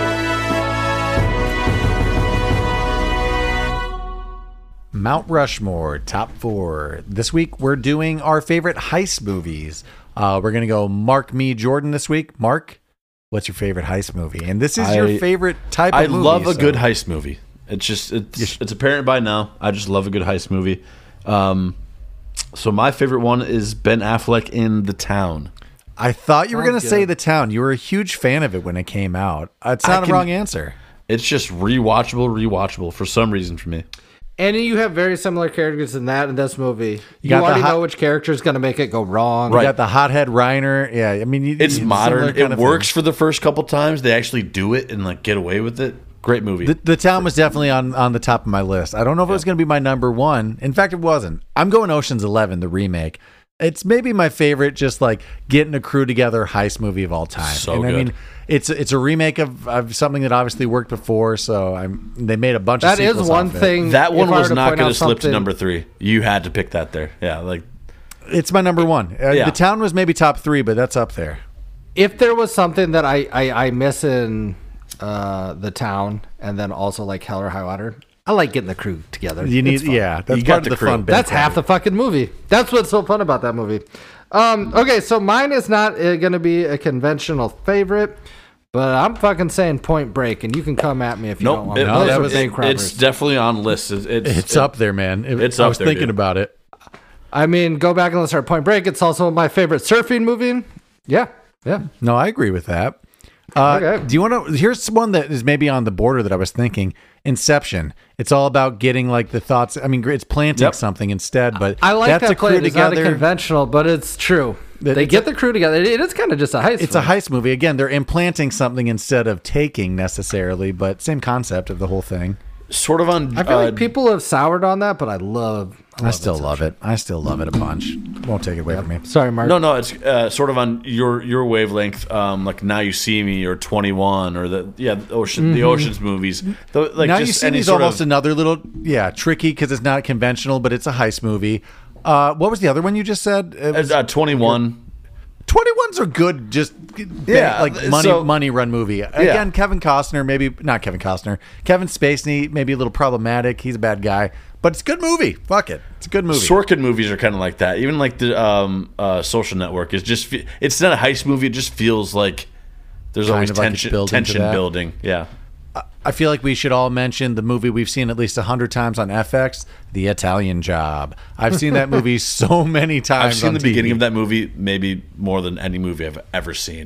Mount Rushmore, top four. This week we're doing our favorite heist movies. Uh, we're gonna go Mark, me, Jordan this week. Mark, what's your favorite heist movie? And this is I- your favorite type of I movie. love a so- good heist movie. It's just it's it's apparent by now. I just love a good heist movie. Um, so my favorite one is Ben Affleck in The Town. I thought you were Sounds gonna say good. The Town. You were a huge fan of it when it came out. Uh, It's I not a can- wrong answer. It's just rewatchable, rewatchable for some reason for me. And you have very similar characters in that in this movie. You, got the already hot- know which character is going to make it go wrong. You Right. got the hothead Reiner. Yeah, I mean, you, It's you- modern. similar kind It of works thing. for the first couple times. They actually do it and like get away with it. Great movie. The, the Town was definitely on, on the top of my list. I don't know if it was going to be my number one. In fact, it wasn't. I'm going Ocean's Eleven, the remake. It's maybe my favorite, just like getting a crew together heist movie of all time. So and I good. mean, it's it's a remake of, of something that obviously worked before. So I'm they made a bunch That of is sequels one off it. thing. that one if I was were to not point going out to slip to something- number three. You had to pick that there. Yeah, like It's my number one. Uh, Yeah. The Town was maybe top three, but that's up there. If there was something that I, I, I miss in uh, The Town and then also like Hell or High Water, I like getting the crew together. You need, It's fun. yeah, that's You got part of the the crew. fun bit. That's half the fucking movie. That's what's so fun about that movie. Um, okay, so mine is not uh, going to be a conventional favorite, but I'm fucking saying Point Break, and you can come at me if you don't nope. want It, to. No, Those that are was- bank it- robbers. it's definitely on lists. It's it's, It's up there, man. It- It's I up was there, thinking dude. about it. I mean, go back and listen to Point Break. It's also my favorite surfing movie. Yeah, yeah. No, I agree with that. Uh, Okay. Do you want to? Here's one that is maybe on the border that I was thinking. Inception. It's all about getting like the thoughts. I mean, it's planting Yep. something instead, but I like that's that a crew play. It's not a together. conventional, but it's true. That They it's get a- the crew together. It, it is kind of just a heist. It's a film. heist movie. Again, they're implanting something instead of taking necessarily, but same concept of the whole thing. sort of on. I feel uh, like people have soured on that, but I love. I still love it. I still love it a bunch. Won't take it away from me. Sorry, Mark. No, no, it's uh, sort of on your your wavelength. Um, like Now You See Me or twenty-one or the yeah the ocean Mm-hmm. the Oceans movies. The, like Now just you see any these sort almost of, another little yeah tricky because it's not conventional, but it's a heist movie. Uh, what was the other one you just said? It was, uh, twenty-one. twenty-ones are good, just Yeah, like money so- money run movie. Again, Kevin Costner, maybe not Kevin Costner, Kevin Spacey, maybe a little problematic. He's a bad guy, but it's a good movie. Fuck it, it's a good movie. Sorkin movies are kind of like that. Even like the um, uh, Social Network is just. fe- It's not a heist movie. It just feels like there's Kind always of like it's tension building to tension that. building. Yeah. I feel like we should all mention the movie we've seen at least a hundred times on F X, The Italian Job. I've seen that movie so many times. I've seen on the T V. beginning of that movie maybe more than any movie I've ever seen.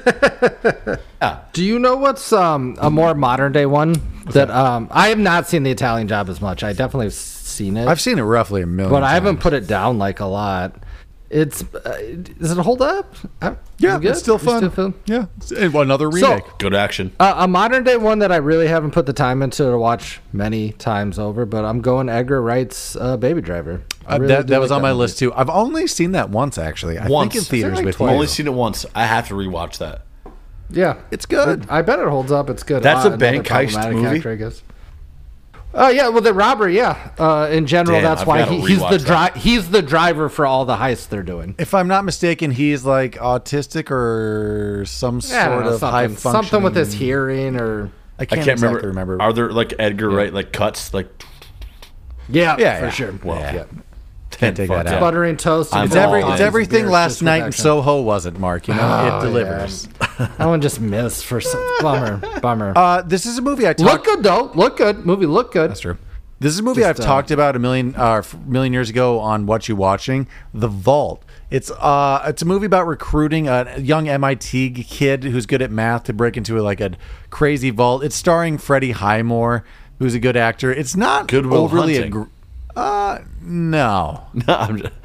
Do you know what's um, a more modern day one that um, I have not seen The Italian Job as much. I definitely have seen it, I've seen it roughly a million. but I haven't times. put it down like a lot. It's uh, does it hold up? Uh, Yeah, is it good? it's still It's fun. still fun? Yeah, It's- and another So- remake. Good action. Uh, a modern day one that I really haven't put the time into to watch many times over, but I'm going Edgar Wright's uh, Baby Driver. I Uh, really that do that was like on my movie. list too. I've only seen that once actually. I Once. think in theaters like with twice? you. Only seen it once. I have to rewatch that. Yeah, It's good. I bet it holds up. It's good. That's a another bank heist problematic movie? actor, I guess. Oh yeah, well the robbery, yeah. Uh, in general, Damn, that's I've why gotta he, he's the rewatch that. dri- he's the driver for all the heists they're doing. If I'm not mistaken, he's like autistic or some Yeah, I don't sort know, of high something, functioning. something with his hearing, or I I can't, can't exactly remember. remember. Are there like Edgar Wright like cuts like yeah, Yeah, for yeah. sure. well Yeah. Yeah. Can't take that out. Buttering toast. and I'm It's all every in. it's everything beers, last just night in perfection. Soho wasn't, Mark. You know, Oh, it delivers. That one just missed for some bummer. Bummer. Uh, this is a movie I look talked. good though. Look good. Movie look good. That's true. This is a movie Just, I've uh, talked about a million uh, f- million years ago on What You Watching, The Vault. It's uh it's a movie about recruiting a young M I T kid who's good at math to break into a, like a crazy vault. It's starring Freddie Highmore, who's a good actor. It's not Good Will overly Hunting. agr- uh no. No, I'm just,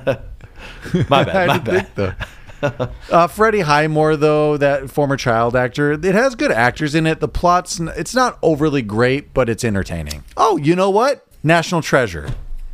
my bad. My I bad. didn't think, though. Uh, Freddie Highmore, though, that former child actor, it has good actors in it. The plot's n- it's not overly great, but it's entertaining. Oh, you know what? National Treasure.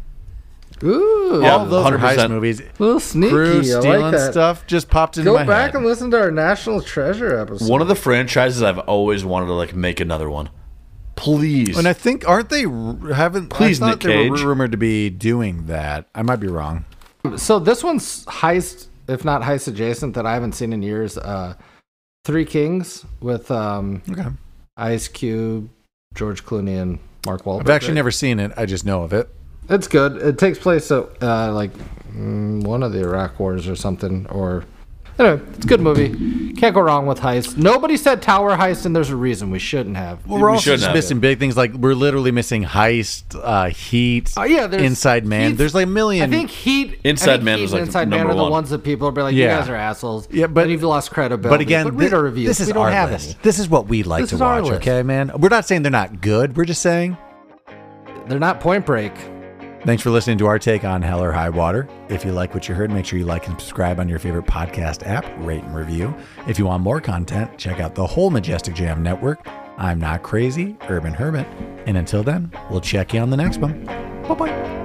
Ooh, Yeah, All those are one hundred percent. heist movies. a little sneaky. Crew I stealing like that. stuff just popped into Go my back head. and listen to our National Treasure episode. One of the franchises I've always wanted to like make another one. Please. And I think aren't they r- haven't? Please, I thought Nick they were Cage. rumored to be doing that. I might be wrong. So this one's heist, if not heist adjacent, that I haven't seen in years. Uh, Three Kings with um, Okay. Ice Cube, George Clooney, and Mark Wahlberg. I've actually never seen it. I just know of it. It's good. It takes place at uh, like mm, one of the Iraq wars or something. Or anyway, it's a good movie. Can't go wrong with heist. Nobody said tower heist, and there's a reason we shouldn't have. Well, we're We also shouldn't just have missing big things like we're literally missing heist, uh, heat, Oh yeah, there's Inside Man. Heat's- There's like a million. I think Heat, Inside I think Man Heat was, and like, Inside Man number are the one. ones that people will be like, Yeah. you guys are assholes. Yeah, but- and you've lost credibility. But again, but read thi- our reviews. this is we don't our have list. any. This is what we like This to is our watch. list. Okay, man. We're not saying they're not good. We're just saying. They're not Point Break. Thanks for listening to our take on Hell or High Water. If you like what you heard, make sure you like and subscribe on your favorite podcast app, rate and review. If you want more content, check out the whole Majestic Jam network. I'm Not Crazy, Urban Hermit. And until then, we'll check you on the next one. Bye-bye.